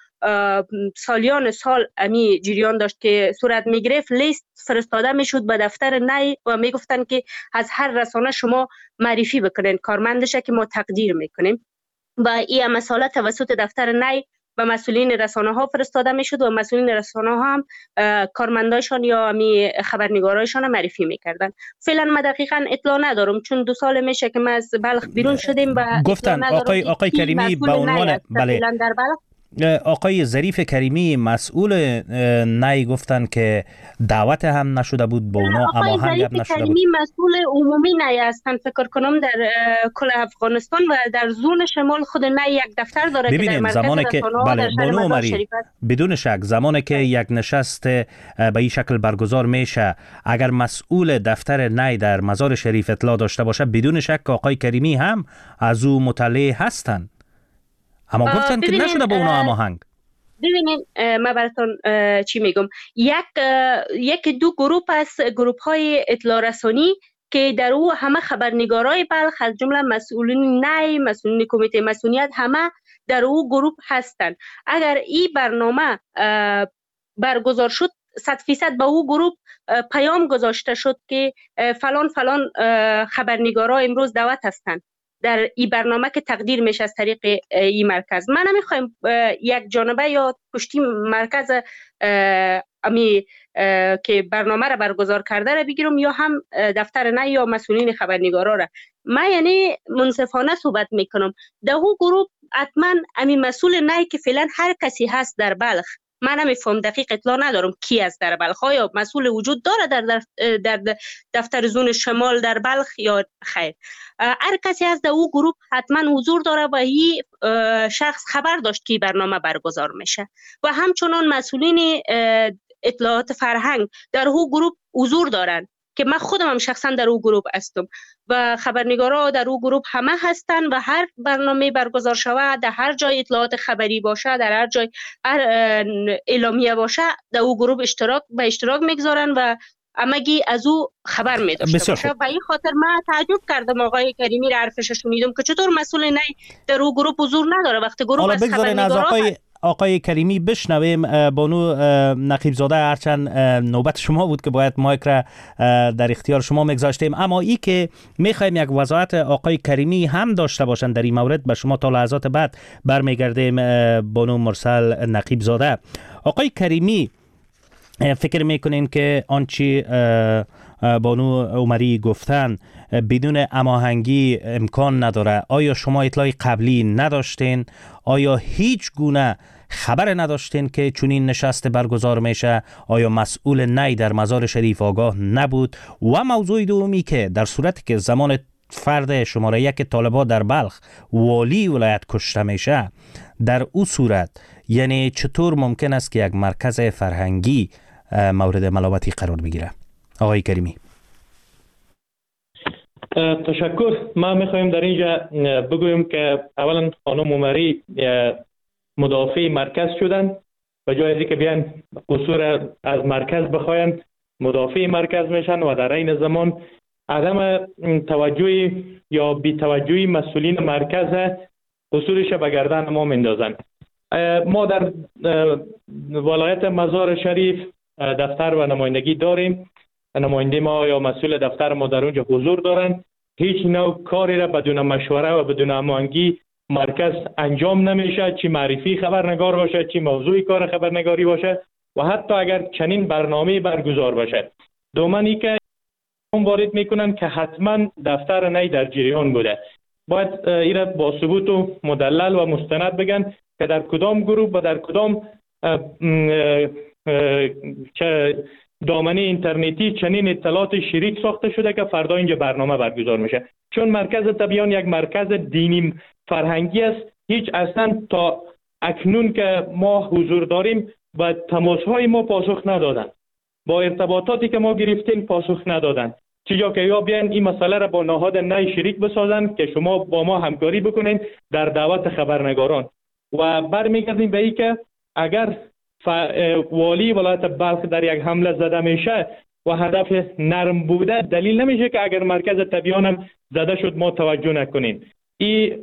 Speaker 3: سالیان سال امی جریان داشت که صورت میگرفت، لیست فرستاده میشد به دفتر نی و میگفتن که از هر رسانه شما معرفی بکنین کارمندشه که ما تقدیر میکنیم و این مسئله توسط دفتر نی و مسئولین رسانه ها فرستاده میشد و مسئولین رسانه ها هم کارمندایشان یا امی خبرنگارایشان معرفی میکردن. فعلا ما دقیقاً اطلاع ندارم چون دو سال میشه که ما از بلخ بیرون شدیم و
Speaker 2: گفتن آقای آقای کریمی به عنوان بله
Speaker 3: در بلخ
Speaker 2: آقای ظریف کریمی مسئول نی گفتن که دعوت هم نشده بود با اونا، اما هم نشده بود.
Speaker 3: آقای ظریف کریمی مسئول عمومی نی هستن فکر کنم در کل افغانستان و در زون شمال خود نی یک دفتر داره که در مرکز
Speaker 2: زمانی که بله بانو عمری بدون شک زمانی که یک نشست به این شکل برگزار میشه اگر مسئول دفتر نی در مزار شریف اطلاع داشته باشه بدون شک آقای کریمی هم از او مطلع هستن، اما گفتن که نشده با اونا هماهنگ.
Speaker 3: ببینید من براتون چی میگم، یک یک دو گروه است، گروه های اطلاع رسانی که در او همه خبرنگارای بلخ از جمله مسئولین نی، مسئولین کمیته مسئولیت همه در او گروه هستند. اگر این برنامه برگزار شد صد فیصد به او گروه پیام گذاشته شد که فلان فلان خبرنگارا امروز دعوت هستند در این برنامه که تقدیر میشه از طریق این مرکز. من نمیخوایم یک جانبه یا پشتی مرکز امی که برنامه را برگزار کرده را بگیرم یا هم دفتر نی یا مسئولین خبرنگارا را. من یعنی منصفانه صحبت میکنم. در او گروه حتما امی مسئول نی که فعلا هر کسی هست در بلخ، من نمیفهم دقیق اطلاع ندارم کی از در بلخ، یا مسئول وجود داره در در دفتر زون شمال در بلخ یا خیر. هر کسی از در او گروه حتما حضور داره و این شخص خبر داشت که برنامه برگزار میشه و همچنان مسئولین اطلاعات فرهنگ در او گروه حضور دارن که من خودم هم شخصا در او گروه هستم و خبرنگارا در او گروه همه هستن و هر برنامه برگزار شود در هر جای اطلاعات خبری باشه در هر جای هر اعلامیه باشه در او گروه اشتراک به اشتراک میگذارن و همگی از او خبر می داشته باشه و این خاطر من تعجب کردم آقای کریمی را حرفش شنیدم که چطور مسئول نی در او گروه حضور نداره وقتی گروه از خبرنگارا
Speaker 2: آقای کریمی بشنویم. بانو نقیب زاده هرچند نوبت شما بود که باید مایک را در اختیار شما میگذاشتیم، اما ای که میخوایم یک وضاحت آقای کریمی هم داشته باشن در این مورد به شما تا لحظات بعد برمیگردیم. بانو مرسل نقیب زاده، آقای کریمی فکر میکنین که آنچه بانو عمری گفتن بدون هماهنگی امکان نداره؟ آیا شما اطلاع قبلی نداشتین؟ آیا هیچ گونه خبر نداشتین که چنین نشست برگزار میشه؟ آیا مسئول نی در مزار شریف آگاه نبود؟ و موضوع دومی که در صورتی که زمان فرد شماره یک طالبان در بلخ والی ولایت کشته میشه، در او صورت یعنی چطور ممکن است که یک مرکز فرهنگی مورد ملامتی قرار بگیره؟ آقای کریمی.
Speaker 5: تشکر. ما میخوایم در اینجا بگویم که اولا خانم عمری مدافع مرکز شدن و جای از که بیان قصور از مرکز بخواین مدافع مرکز میشن و در این زمان عدم توجه یا بی توجهی مسئولین مرکز قصورش به گردن ما میندازن. ما در ولایت مزار شریف دفتر و نمایندگی داریم. نماینده ما یا مسئول دفتر ما در اونجا حضور دارند. هیچ نوع کاری را بدون مشوره و بدون هماهنگی مرکز انجام نمیشه، چی معرفی خبرنگار باشه، چی موضوع کار خبرنگاری باشه و حتی اگر چنین برنامه برگزار باشه. دومانی که اون وارد میکنن که حتما دفتر نی در جریان بوده. باید ایره با ثبوت و مدلل و مستند بگن که در کدام گروه و در کدام چه دامنه اینترنتی چنین اطلاعات شریک ساخته شده که فردا اینجا برنامه برگزار میشه. چون مرکز تبیان یک مرکز دینی فرهنگی است، هیچ اصلا تا اکنون که ما حضور داریم و تماس‌های ما پاسخ ندادن، با ارتباطاتی که ما گرفتیم پاسخ ندادن. چیزا که یا بیان این مسئله را با نهاد نی شریک بسازن که شما با ما همکاری بکنین در دعوت خبرنگاران و برمیگردیم به این که اگر والی ولایت بلخ در یک حمله زده میشه و هدف نرم بوده، دلیل نمیشه که اگر مرکز تبیان هم زده شد ما توجه نکنیم. این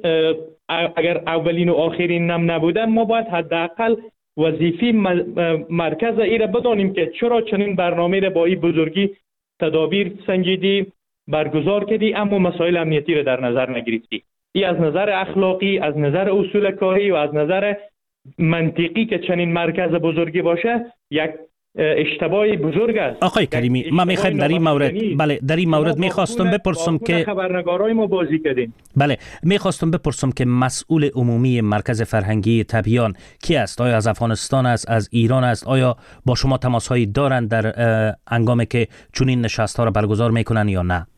Speaker 5: اگر اولین و آخرین نم نبوده، ما باید حداقل وظیفه مرکز ای را بدانیم که چرا چنین برنامه را با این بزرگی تدابیر سنجیدی برگزار کردی اما مسائل امنیتی را در نظر نگرفتی. این از نظر اخلاقی، از نظر اصول کاری و از نظر منطقی که چنین مرکز بزرگی باشه یک اشتباهی بزرگ است.
Speaker 2: آقای کریمی، ما میخوایم در این مورد بله در این مورد میخواستم بپرسم که
Speaker 5: خبرنگارای ما بازی کردیم.
Speaker 2: بله میخواستم بپرسم که مسئول عمومی مرکز فرهنگی تبیان کی است؟ آیا از افغانستان است، از ایران است؟ آیا با شما تماس هایی دارند در هنگامی که چنین نشست ها را برگزار میکنن یا نه؟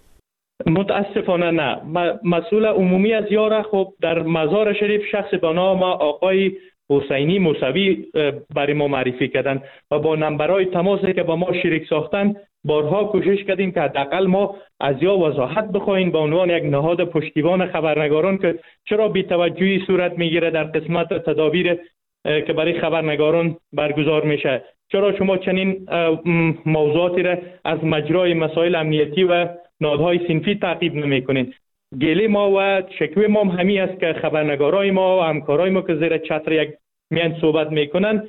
Speaker 5: متاسفانه نه. مسئول عمومی از یاره خب در مزار شریف شخص به نام آقای حسینی موسوی برای ما معرفی کردن و با نمبرهای تماسی که با ما شریک ساختن بارها کوشش کردیم که حداقل ما از یا وضاحت بخوایم به عنوان یک نهاد پشتیبان خبرنگاران که چرا بی‌توجهی صورت میگیره در قسمت تدابیر که برای خبرنگاران برگزار میشه، چرا شما چنین موضوعاتی را از مجرای مسائل امنیتی و نهادهای صنفی تعقیب نمیکنین. گله ما و شکوه ما همی است که خبرنگارای ما و همکارای ما که زیر چتر یک میان صحبت میکنن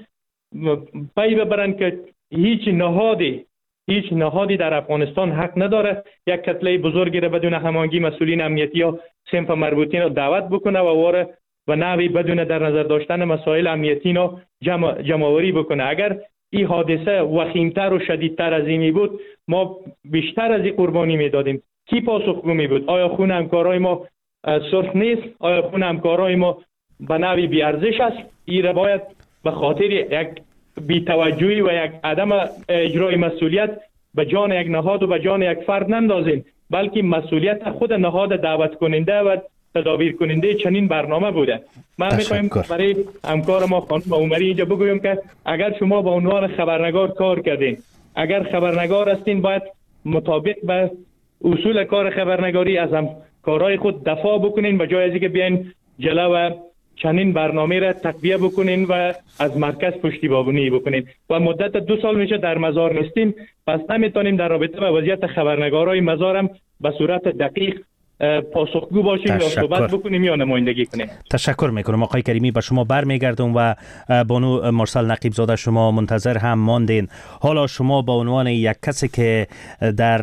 Speaker 5: پی ببرن که هیچ نهادی هیچ نهادی در افغانستان حق نداره یک کتله بزرگی را بدون هماهنگی مسئولین امنیتی یا صنف مربوطین را دعوت بکنه و واره و نوی بدون در نظر داشتن مسائل امنیتی را جمع جمع‌آوری بکنه. اگر این حادثه وخیمتر و شدیدتر از این بود ما بیشتر از این قربانی میدادیم. کی پاسخگو می بود؟ آیا خون همکارای ما سرخ نیست؟ آیا خون همکارای ما به نوعی بی ارزش است؟ این را باید به خاطر یک بی‌توجهی و یک عدم اجرای مسئولیت به جان یک نهاد و به جان یک فرد نندازیم، بلکه مسئولیت خود نهاد دعوت کننده و تدابیر کننده چنین برنامه بوده. من میخوایم برای همکار ما خانم عمری اینجا بگویم که اگر شما به عنوان خبرنگار کار کردین، اگر خبرنگار هستین، باید مطابق به اصول کار خبرنگاری از هم کارهای خود دفاع بکنین و جای از اینکه بیاین جلو و چنین برنامه را تقویه بکنین و از مرکز پشتیبانی بکنین. و مدت دو سال میشه در مزار نیستیم، پس نمیتونیم در رابطه با وضعیت خبرنگارای مزارم به صورت دقیق پاسخگو باشیم یا صحبت بکنیم یا نمایندگی کنیم.
Speaker 2: تشکر میکنم آقای کریمی. به شما برمیگردم و بانو مرسل نقیب زاده شما منتظر هم ماندین. حالا شما به عنوان یک کسی که در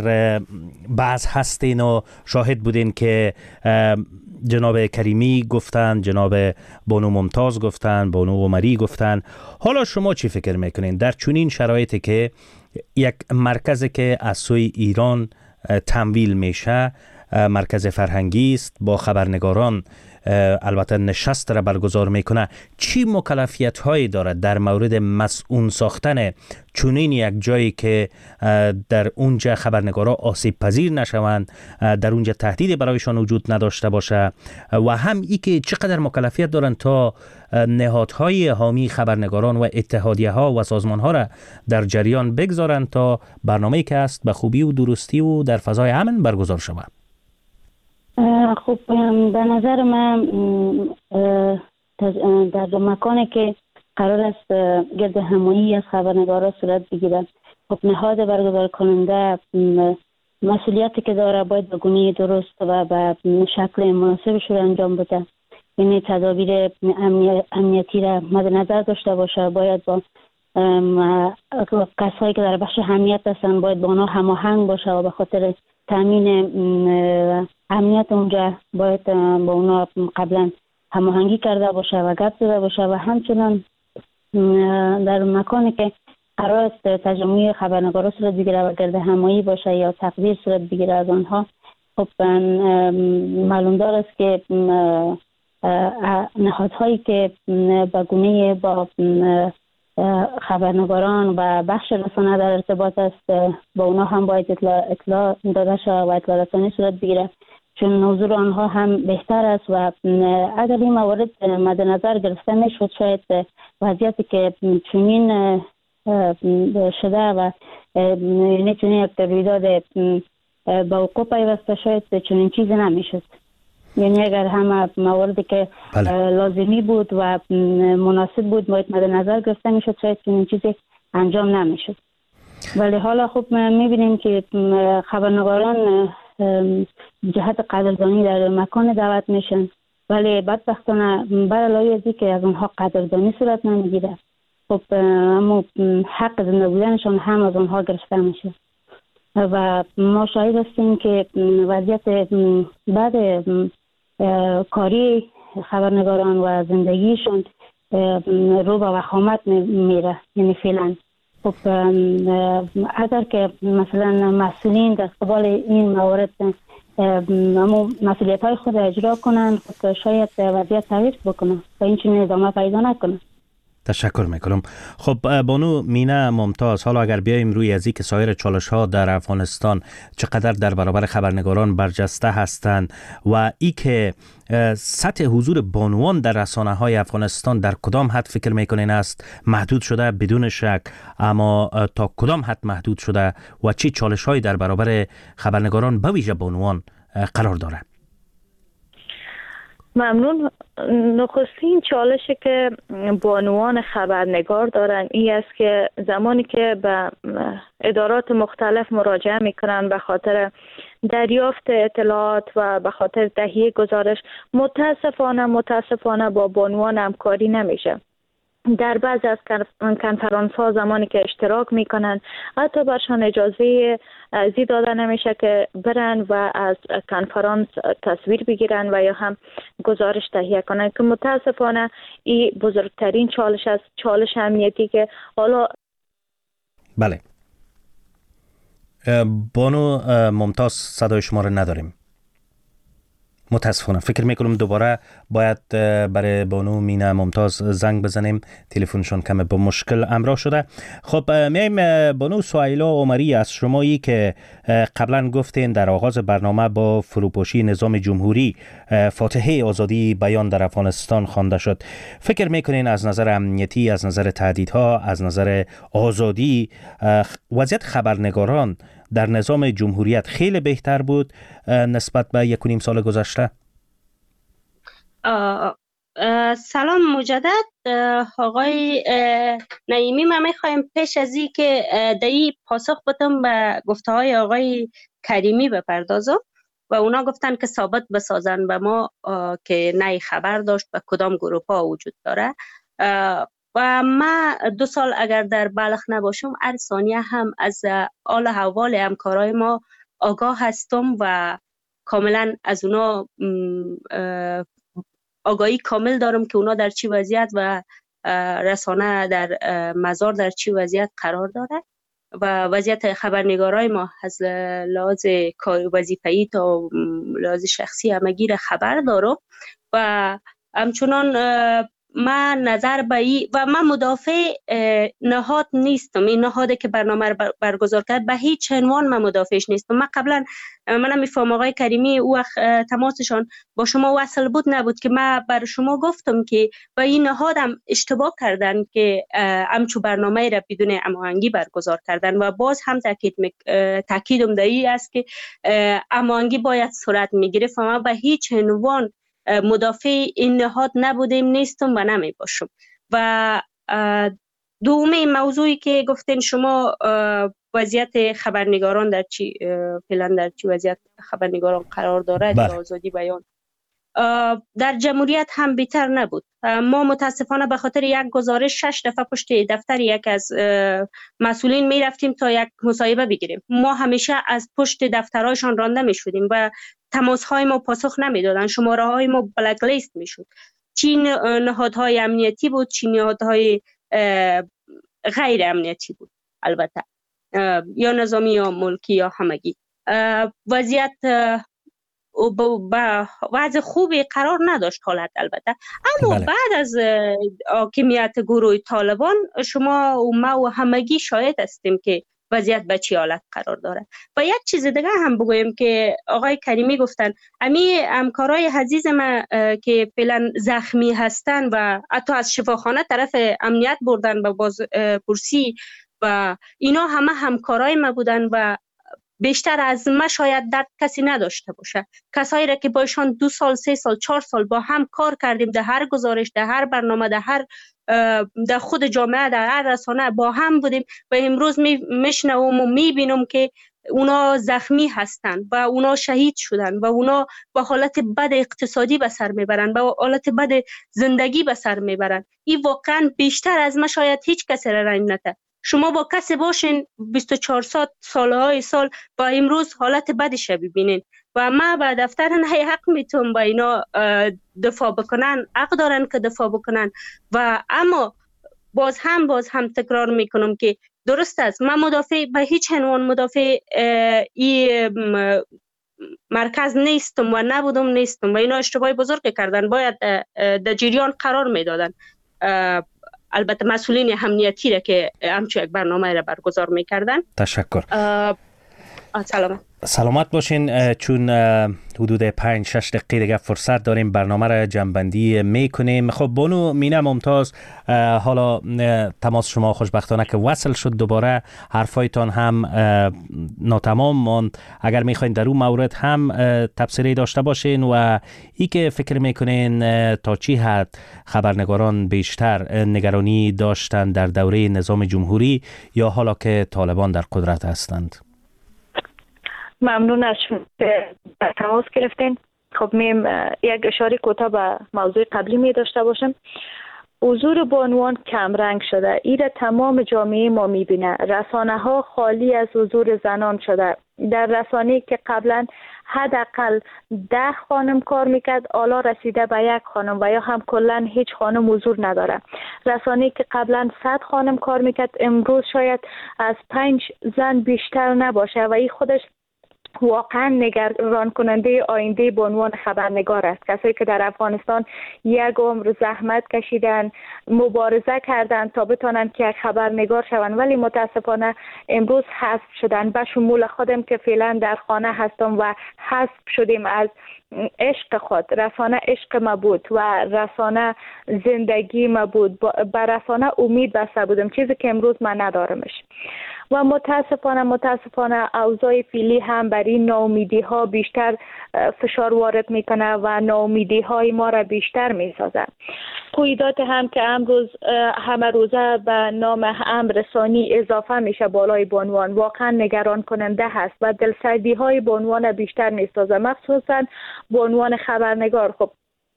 Speaker 2: بعض هستین و شاهد بودین که جناب کریمی گفتن، جناب بانو ممتاز گفتن، بانو عمری گفتن، حالا شما چی فکر میکنین در چنین شرایطی که یک مرکزی که از سوی ایران تمویل میشه، مرکز فرهنگی است، با خبرنگاران البته نشست را برگزار میکنه، چی مکلفیت هایی دارد در مورد مسئول ساختن چنین یک جایی که در اونجا خبرنگارا آسیب پذیر نشوند، در اونجا تهدیدی برایشان وجود نداشته باشه، و هم ای که چقدر مکلفیت دارند تا نهادهای حامی خبرنگاران و اتحادیه ها و سازمان ها را در جریان بگذارند تا برنامه‌ای که است به خوبی و درستی و در فضای امن برگزار شود.
Speaker 4: خب به نظر من در مکانی که قرار است گرد همایی از خبرنگارا صورت بگیرد، خب نهاد برگزار کننده مسئولیتی که داره باید به گونه درست و به شکل مناسبش رو انجام بده. یعنی تدابیر امنیتی را مد نظر داشته باشه، باید با کسایی که در بخش امنیت هستن باید با اونا هماهنگ باشه و به خاطر تامین امنیت اونجا باید با اونا قبلا هماهنگی کرده باشه و گپ زده باشه و همچنان در مکانی که قرار است تجمع خبرنگارا صورت بگیره و گرد همایی باشه یا تقدیر صورت بگیره از آنها، خب معلوم دار است که نهادهایی که به گونه با خبرنگاران و بخش رسانه در ارتباط است با اونا هم باید اطلاع, اطلاع داده شد و اطلاع رسانی صورت بگیره، چون نوظر آنها هم بهتر است و اگر این موارد مد نظر گرفته میشد شاید وضعیتی که چنین شده و چنین یک رویداد با وقوع پیوسته شاید چنین چیزی نمیشد. یعنی اگر همه مواردی که بله. لازمی بود و مناسب بود باید مد نظر گرفته میشد شاید چنین چیزی انجام نمیشد. ولی حالا خب میبینیم که خبرنگاران جهت قدردانی در مکان دعوت میشن، ولی بدبختانه بر علاوه از اینکه از اونها قدردانی صورت نمیگیره، خب اما حق زنده بودنشان هم از اونها گرفته میشه و ما شاهد هستیم که وضعیت بعد کاری خبرنگاران و زندگیشون رو به وخامت میره. یعنی فعلا خب اگر که مثلا مسئولین در قبال این موارد مسئولیت های خود اجرا کنن، خب شاید وضعیت تغییر بکنه و این چنین ادامه پیدا نکنه.
Speaker 2: تشکر میکنم. خب بانو مینه ممتاز، حالا اگر بیایم روی از اینکه سایر چالش ها در افغانستان چقدر در برابر خبرنگاران برجسته هستند و ای که سطح حضور بانوان در رسانه های افغانستان در کدام حد فکر میکنین است محدود شده؟ بدون شک، اما تا کدام حد محدود شده و چی چالش هایی در برابر خبرنگاران به ویژه بانوان قرار داره؟
Speaker 6: ممنون. نخستین چالشی که بانوان خبرنگار دارن این است که زمانی که به ادارات مختلف مراجعه میکنن به خاطر دریافت اطلاعات و به خاطر تهیه گزارش، متاسفانه متاسفانه با بانوان همکاری نمیشه. در بعضی از کنفرانس ها زمانی که اشتراک میکنن حتی برشان اجازه زی داده نمیشه که برن و از کنفرانس تصویر بگیرن و یا هم گزارش تهیه کنن، که متاسفانه این بزرگترین چالش است، چالش امنیتی که حالا
Speaker 2: بله. بانو ممتاز صدای شما رو نداریم متاسفانه. فکر میکنم دوباره باید برای بانو مینه ممتاز زنگ بزنیم، تلفنشون کم با مشکل همراه شده. خب میایم بانو سهیلا عمری، از شمایی که قبلا گفتین در آغاز برنامه با فروپاشی نظام جمهوری فاتحه آزادی بیان در افغانستان خوانده شد، فکر میکنین از نظر امنیتی، از نظر تهدیدها، از نظر آزادی وضعیت خبرنگاران در نظام جمهوریت خیلی بهتر بود نسبت به یک و نیم سال گذشته؟
Speaker 3: آه آه سلام مجدد آقای نعیمی. ما میخوایم پیش از این که دایی پاسخ بدم به گفته های آقای کریمی بپردازم و اونا گفتن که ثابت بسازن و ما که نه خبر داشت و کدام گروه ها وجود داره. و ما دو سال اگر در بلخ نباشم هر ثانیه هم از حال احوال همکارای ما آگاه هستم و کاملا از اونا آگاهی کامل دارم که اونا در چی وضعیت و رسانه در مزار در چی وضعیت قرار داره و وضعیت خبرنگارای ما از لحاظ وظیفه‌ای تا لحاظ شخصی همگی خبر دارم و همچنان من نظر به ای و من مدافع نهاد نیستم. این نهاده که برنامه برگزار کرد به هیچ عنوان من مدافعش نیستم. من قبلا منم میفهم آقای کریمی او وقت تماسشان با شما وصل بود نبود که من بر شما گفتم که با این نهادم اشتباه کردن که همچو برنامه را بدون هماهنگی برگزار کردن و باز هم تاکید تاکیدم در این است که هماهنگی باید صورت میگرفت و من به هیچ عنوان مدافع این نهاد نبودیم، نیستم و نمی باشم. و دومی موضوعی که گفتین شما وضعیت خبرنگاران در چی فعلا در چی وضعیت خبرنگاران قرار داره در آزادی بیان. در جمهوریت هم بهتر نبود. ما متاسفانه به خاطر یک گزارش شش دفعه پشت دفتر یک از مسئولین می رفتیم تا یک مصاحبه بگیریم. ما همیشه از پشت دفترهایشان رانده می شدیم و تماس های ما پاسخ نمی دادن. شماره های ما بلک لیست می شد. چی نهادهای امنیتی بود، چی نهادهای غیر امنیتی بود، البته یا نظامی یا ملکی یا همگی. وضعیت با وضع خوبی قرار نداشت حالت البته. اما بله. بعد از حاکمیت گروه طالبان شما و ما و همگی شاهد هستیم که وضعیت به چه حالت قرار داره. و یک چیز دیگه هم بگویم که آقای کریمی گفتن امی همکارای عزیز ما که فعلا زخمی هستن و حتی از شفاخانه طرف امنیت بردن و باز پرسی و اینا همه همکارای ما بودن و بیشتر از ما شاید درد کسی نداشته باشه. کسایی را که باشان دو سال، سه سال، چهار سال با هم کار کردیم، در هر گزارش، در هر برنامه، در هر در خود جامعه، در هر رسانه با هم بودیم و امروز میشنوم و میبینم که اونا زخمی هستن و اونا شهید شدن و اونا با حالت بد اقتصادی به سر میبرن، با حالت بد زندگی به سر میبرن. این واقعا بیشتر از ما شاید هیچ کسی را رنج نده. شما با کسی باشین بیست و چهار سالهای سال با امروز حالت بدش ببینین و ما با دفتر نه حق میتونم با اینا دفاع بکنن، حق دارن که دفاع بکنن. و اما باز هم باز هم تکرار میکنم که درست است، من مدافع به هیچ عنوان مدافع این مرکز نیستم و نبودم نیستم و اینا اشتباه بزرگ کردن، باید در جریان قرار میدادن. البته مسئولین امنیتی را که همچون یک برنامه را برگزار میکردن.
Speaker 2: تشکر.
Speaker 3: سلامت.
Speaker 2: سلامت باشین. چون حدود پنج شش دقیقه دیگه فرصت داریم برنامه را جنبندی میکنیم. خب بانو مینه ممتاز، حالا تماس شما خوشبختانه که وصل شد، دوباره حرفایتان هم ناتمام ماند. اگر میخواین در اون مورد هم تبصره داشته باشین و ای که فکر میکنین تا چی حد خبرنگاران بیشتر نگرانی داشتن در دوره نظام جمهوری یا حالا که طالبان در قدرت هستند؟
Speaker 6: ممنون از شما که تماس گرفتین. خب میم یک اشاره کوتاه به موضوع قبلی می داشته باشم. حضور بانوان کم رنگ شده. ایره تمام جامعه ما می بینه. رسانه ها خالی از حضور زنان شده. در رسانه که قبلا حداقل ده خانم کار میکرد، حالا رسیده به یک خانم و یا هم کلا هیچ خانم حضور نداره. رسانه که قبلا صد خانم کار میکرد، امروز شاید از پنج زن بیشتر نباشه و این خودش واقعا نگران کننده آینده به عنوان خبرنگار است. کسایی که در افغانستان یک عمر زحمت کشیدن، مبارزه کردن تا بتونن که یک خبرنگار شون، ولی متاسفانه امروز حذف شدن. به شمول خودم که فعلا در خانه هستم و حذف شدیم از عشق خود. رسانه عشق ما بود و رسانه زندگی ما بود. به رسانه امید بسته بودم، چیزی که امروز من ندارمش. و متاسفانه متاسفانه اوضاع فعلی هم برای ناامیدی ها بیشتر فشار وارد میکنه و ناامیدی های ما را بیشتر میسازه. قیودات هم که امروز همه روزه به نام امر رسانی اضافه میشه بالای بانوان، واقعا نگران کننده هست و دلسردی های بانوان بیشتر میسازه، مخصوصا بانوان خبرنگار. خب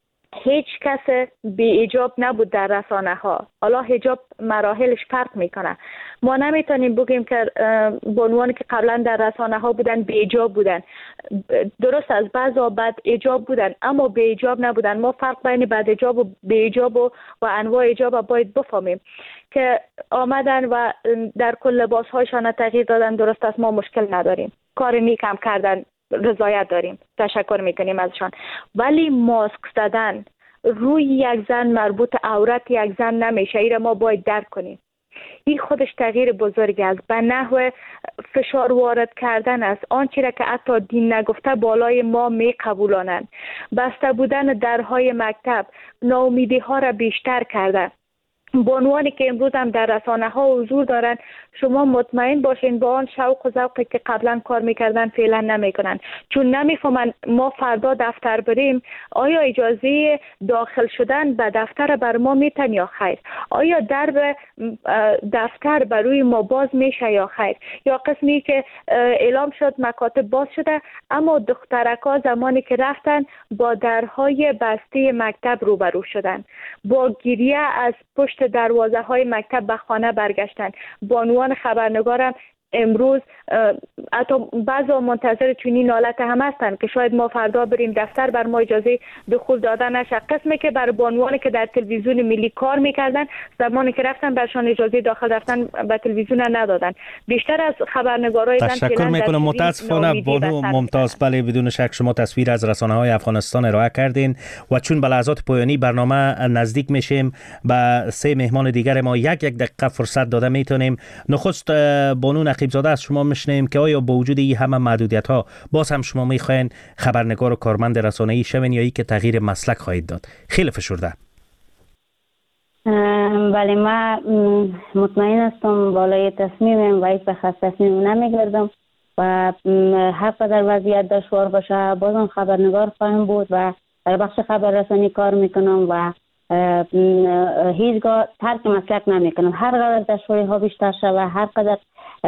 Speaker 6: هیچ کس بی حجاب نبود در رسانه ها. حالا حجاب مراحلش فرق میکنه. ما نمیتونیم بگیم که بانوانی که قبلا در رسانه ها بودن بی حجاب بودن. درست از بعضا بد حجاب بودن اما بی حجاب نبودن. ما فرق بین بد حجاب و بی حجاب و, و انواع حجاب باید بفهمیم که آمدن و در کل لباس هایشان تغییر دادن. درست است، ما مشکل نداریم، کار نیک هم کردن، رضایت داریم، تشکر میکنیم ازشان. ولی ماسک زدن روی یک زن مربوط عورت یک زن نمیشه. این ما باید درک کنیم. این خودش تغییر بزرگی است. به نحو فشار وارد کردن است. آنچه را که حتی دین نگفته بالای ما می قبولانند. بسته بودن درهای مکتب ناامیدی ها را بیشتر کرده. بانوانی که امروز هم در رسانه ها حضور دارند، شما مطمئن باشین با آن شوق و ذوقی که قبلا کار میکردن فعلا نمیکنن، چون نمیفهمن ما فردا دفتر بریم آیا اجازه داخل شدن به دفتر بر ما میتن یا خیر، آیا درب دفتر بر روی ما باز میشه یا خیر، یا قسمی که اعلام شد مکاتب باز شده اما دخترکا زمانی که رفتن با درهای بسته مکتب روبرو شدن، با گریه از پشت دروازه های مکتب به خانه برگشتن. بانوان خبرنگارم امروز حتی بعضا منتظر چنین حالت هم هستند که شاید ما فردا بریم دفتر بر ما اجازه دخول دادن نشه. قسمی که بر بانوانی که در تلویزیون ملی کار میکردن زمانی که رفتن برشان اجازه داخل رفتن به تلویزیون ندادن. بیشتر از خبرنگارای زن
Speaker 2: تشکر میکنم. متاسفانه بانو ممتاز، بله بدون شک شما تصویر از رسانه های افغانستان ارائه کردین و چون به لحظات پایانی برنامه نزدیک میشیم به سه مهمان دیگر ما یک یک دقیقه فرصت داده میتونیم. نخست بانو نقیبزاده از شما میشنیم که آیا با وجود این همه محدودیت ها باز هم شما میخواین خبرنگار و کارمند رسانه‌ای شوین یا ای که تغییر مسلک خواهید داد؟ خیلی فشرده.
Speaker 4: بله ما مطمئن هستم بالای تصمیمم و هیچ بخص تصمیم نمیگردم و هر قدر وضعیت دشوار باشه بازم خبرنگار خواهم بود و در بخش خبررسانی کار میکنم و هیچگاه ترک مسلک نمیکنم. هر قدر دشواری ها بیشتر شوه، هر قدر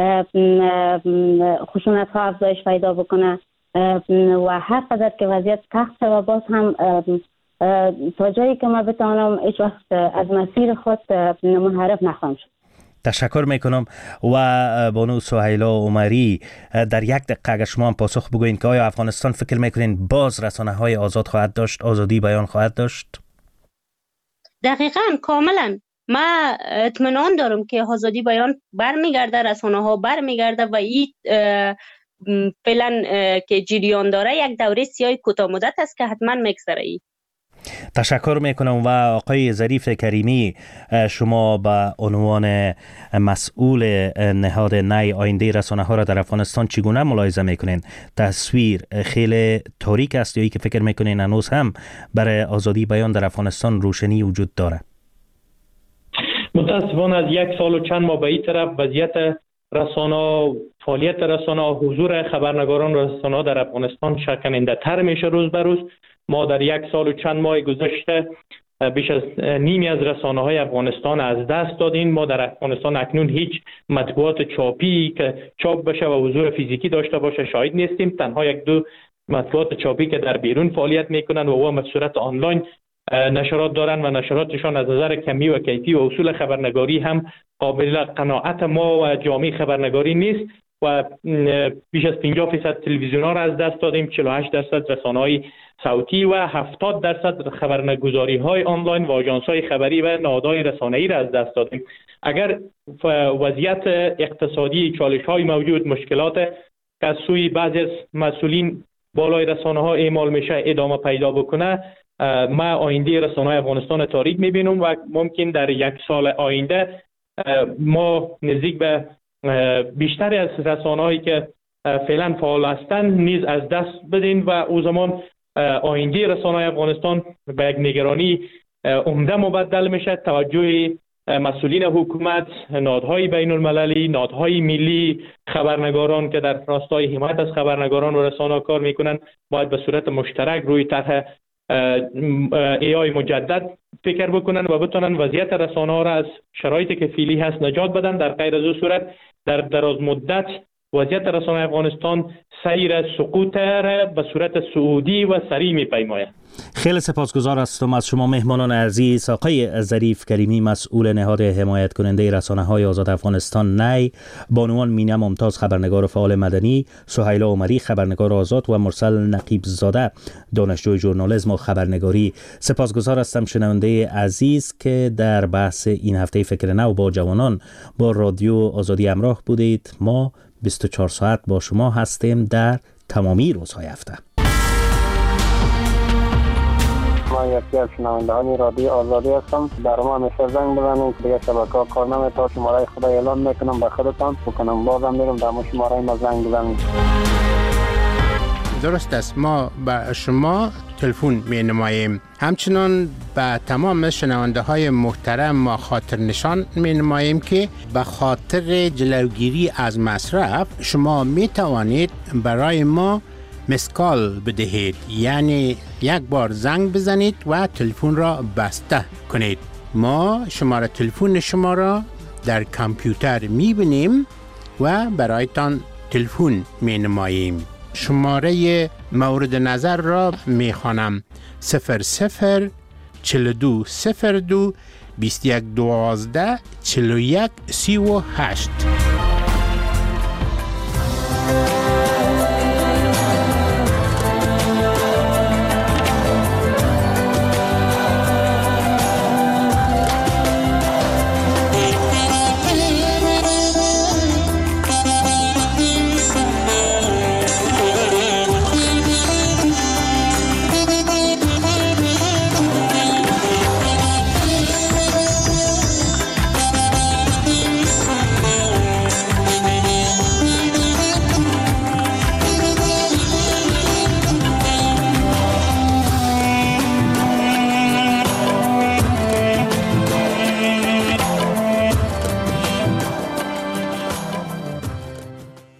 Speaker 4: خشونت ها افزایش پیدا بکنه و هر قدر که وضعیت سخت شوه باز هم تا جایی که ما بتوانم هیچ وقت از مسیر خود منحرف نخواهم شد.
Speaker 2: تشکر میکنم. و بانو سهیلا عمری در یک دقیقه اگر شما هم پاسخ بگوین که آیا افغانستان فکر میکنین باز رسانه های آزاد خواهد داشت، آزادی بیان خواهد داشت؟
Speaker 3: دقیقاً کاملا ما اطمینان دارم که آزادی بیان برمیگرده، رسانه ها برمیگرده و این فعلا که جریان داره یک دوره سیاه کوتاه مدت است که حتما میگذره. ای
Speaker 2: تشکر میکنم. و آقای ظریف کریمی شما به عنوان مسئول نهاد نی آینده رسانه ها را در افغانستان چگونه ملاحظه میکنین؟ تصویر خیلی تاریک است یا ای که فکر میکنین هنوز هم برای آزادی بیان در افغانستان روشنی وجود داره؟
Speaker 5: متاسفانه از یک سال و چند ماه به این طرف وضعیت رسانه، فعالیت رسانه، حضور خبرنگاران رسانه در افغانستان شکننده تر میشه روز به روز. ما در یک سال و چند ماه گذشته بیش از نیمی از رسانه های افغانستان از دست دادیم. ما در افغانستان اکنون هیچ مطبوعات چاپی که چاپ بشه و حضور فیزیکی داشته باشه شاهد نیستیم. تنها یک دو مطبوعات چاپی که در بیرون فعالیت میکنن و او به صورت آنلاین نشرات دارن و نشراتشان از نظر کمی و کیفی و اصول خبرنگاری هم قابل قناعت ما و جامعه خبرنگاری نیست و بیش از پنجاه فیصد تلویزیون‌ها را از دست دادیم، چهل و هشت درصد رسانه‌های صوتی و هفتاد درصد خبرگزاری‌های آنلاین و آژانس‌های خبری و نهادهای رسانه‌ای را از دست دادیم. اگر وضعیت اقتصادی، چالش‌های موجود، مشکلات که از سوی بعضی از مسئولین بالای رسانه‌ها اعمال میشه ادامه پیدا بکنه، ما آینده رسانه‌های افغانستان تاریک می‌بینیم و ممکن در یک سال آینده ما نزدیک به بیشتری از رسانه‌هایی که فعلا فعال هستند نیز از دست بدین و او زمان آینده رسانه‌های افغانستان به یک نگرانی عمده مبدل میشه. توجه مسئولین حکومت، نهادهای بین المللی، نهادهای ملی، خبرنگاران که در راستای حمایت از خبرنگاران و رسانه‌ها کار میکنن باید به صورت مشترک روی طرح ای آی مجدد فکر بکنن و بتونن وضعیت رسانه‌ها را از شرایطی که فعلی هست نجات بدن. در غیر از او صورت در دراز مدت وضعیت رسانه افغانستان سیر سقوط را به صورت سعودی و سریع می‌پیماید.
Speaker 2: خیلی سپاسگزار هستم از شما مهمانان عزیز. آقای ظریف کریمی مسئول نهاد حمایت کننده رسانه‌های آزاد افغانستان نی، بانوان مینه ممتاز خبرنگار و فعال مدنی، سهیلا عمری خبرنگار آزاد و مرسل نقیبزاده دانشجوی ژورنالیسم و خبرنگاری. سپاسگزار هستم شنونده عزیز که در بحث این هفته فکر نو با جوانان با رادیو آزادی همراه بودید. ما بیست و چهار ساعت با شما هستیم در تمامی روزهای هفته.
Speaker 7: ما یکی از شنوندگان رادیو آزادی هستم. در ما همیشه زنگ بزنید که دیگه شبکه‌ها کار نمی‌کنه. شماره خدا اعلام میکنم به خودتان بکنم بازم میرم در شماره ما زنگ بزنید.
Speaker 8: درست است. ما به شما تلفن می نماییم. همچنان به تمام شنونده های محترم ما خاطر نشان می نماییم که به خاطر جلوگیری از مصرف شما می توانید برای ما مسکال بدهید، یعنی یک بار زنگ بزنید و تلفن را بسته کنید. ما شماره تلفن شما را در کامپیوتر می بینیم و برایتان تلفن می نماییم. شماره مورد نظر را می خوانم: صفر صفر چل دو صفر دو بیست یک دوازده چل یک سی و هشت.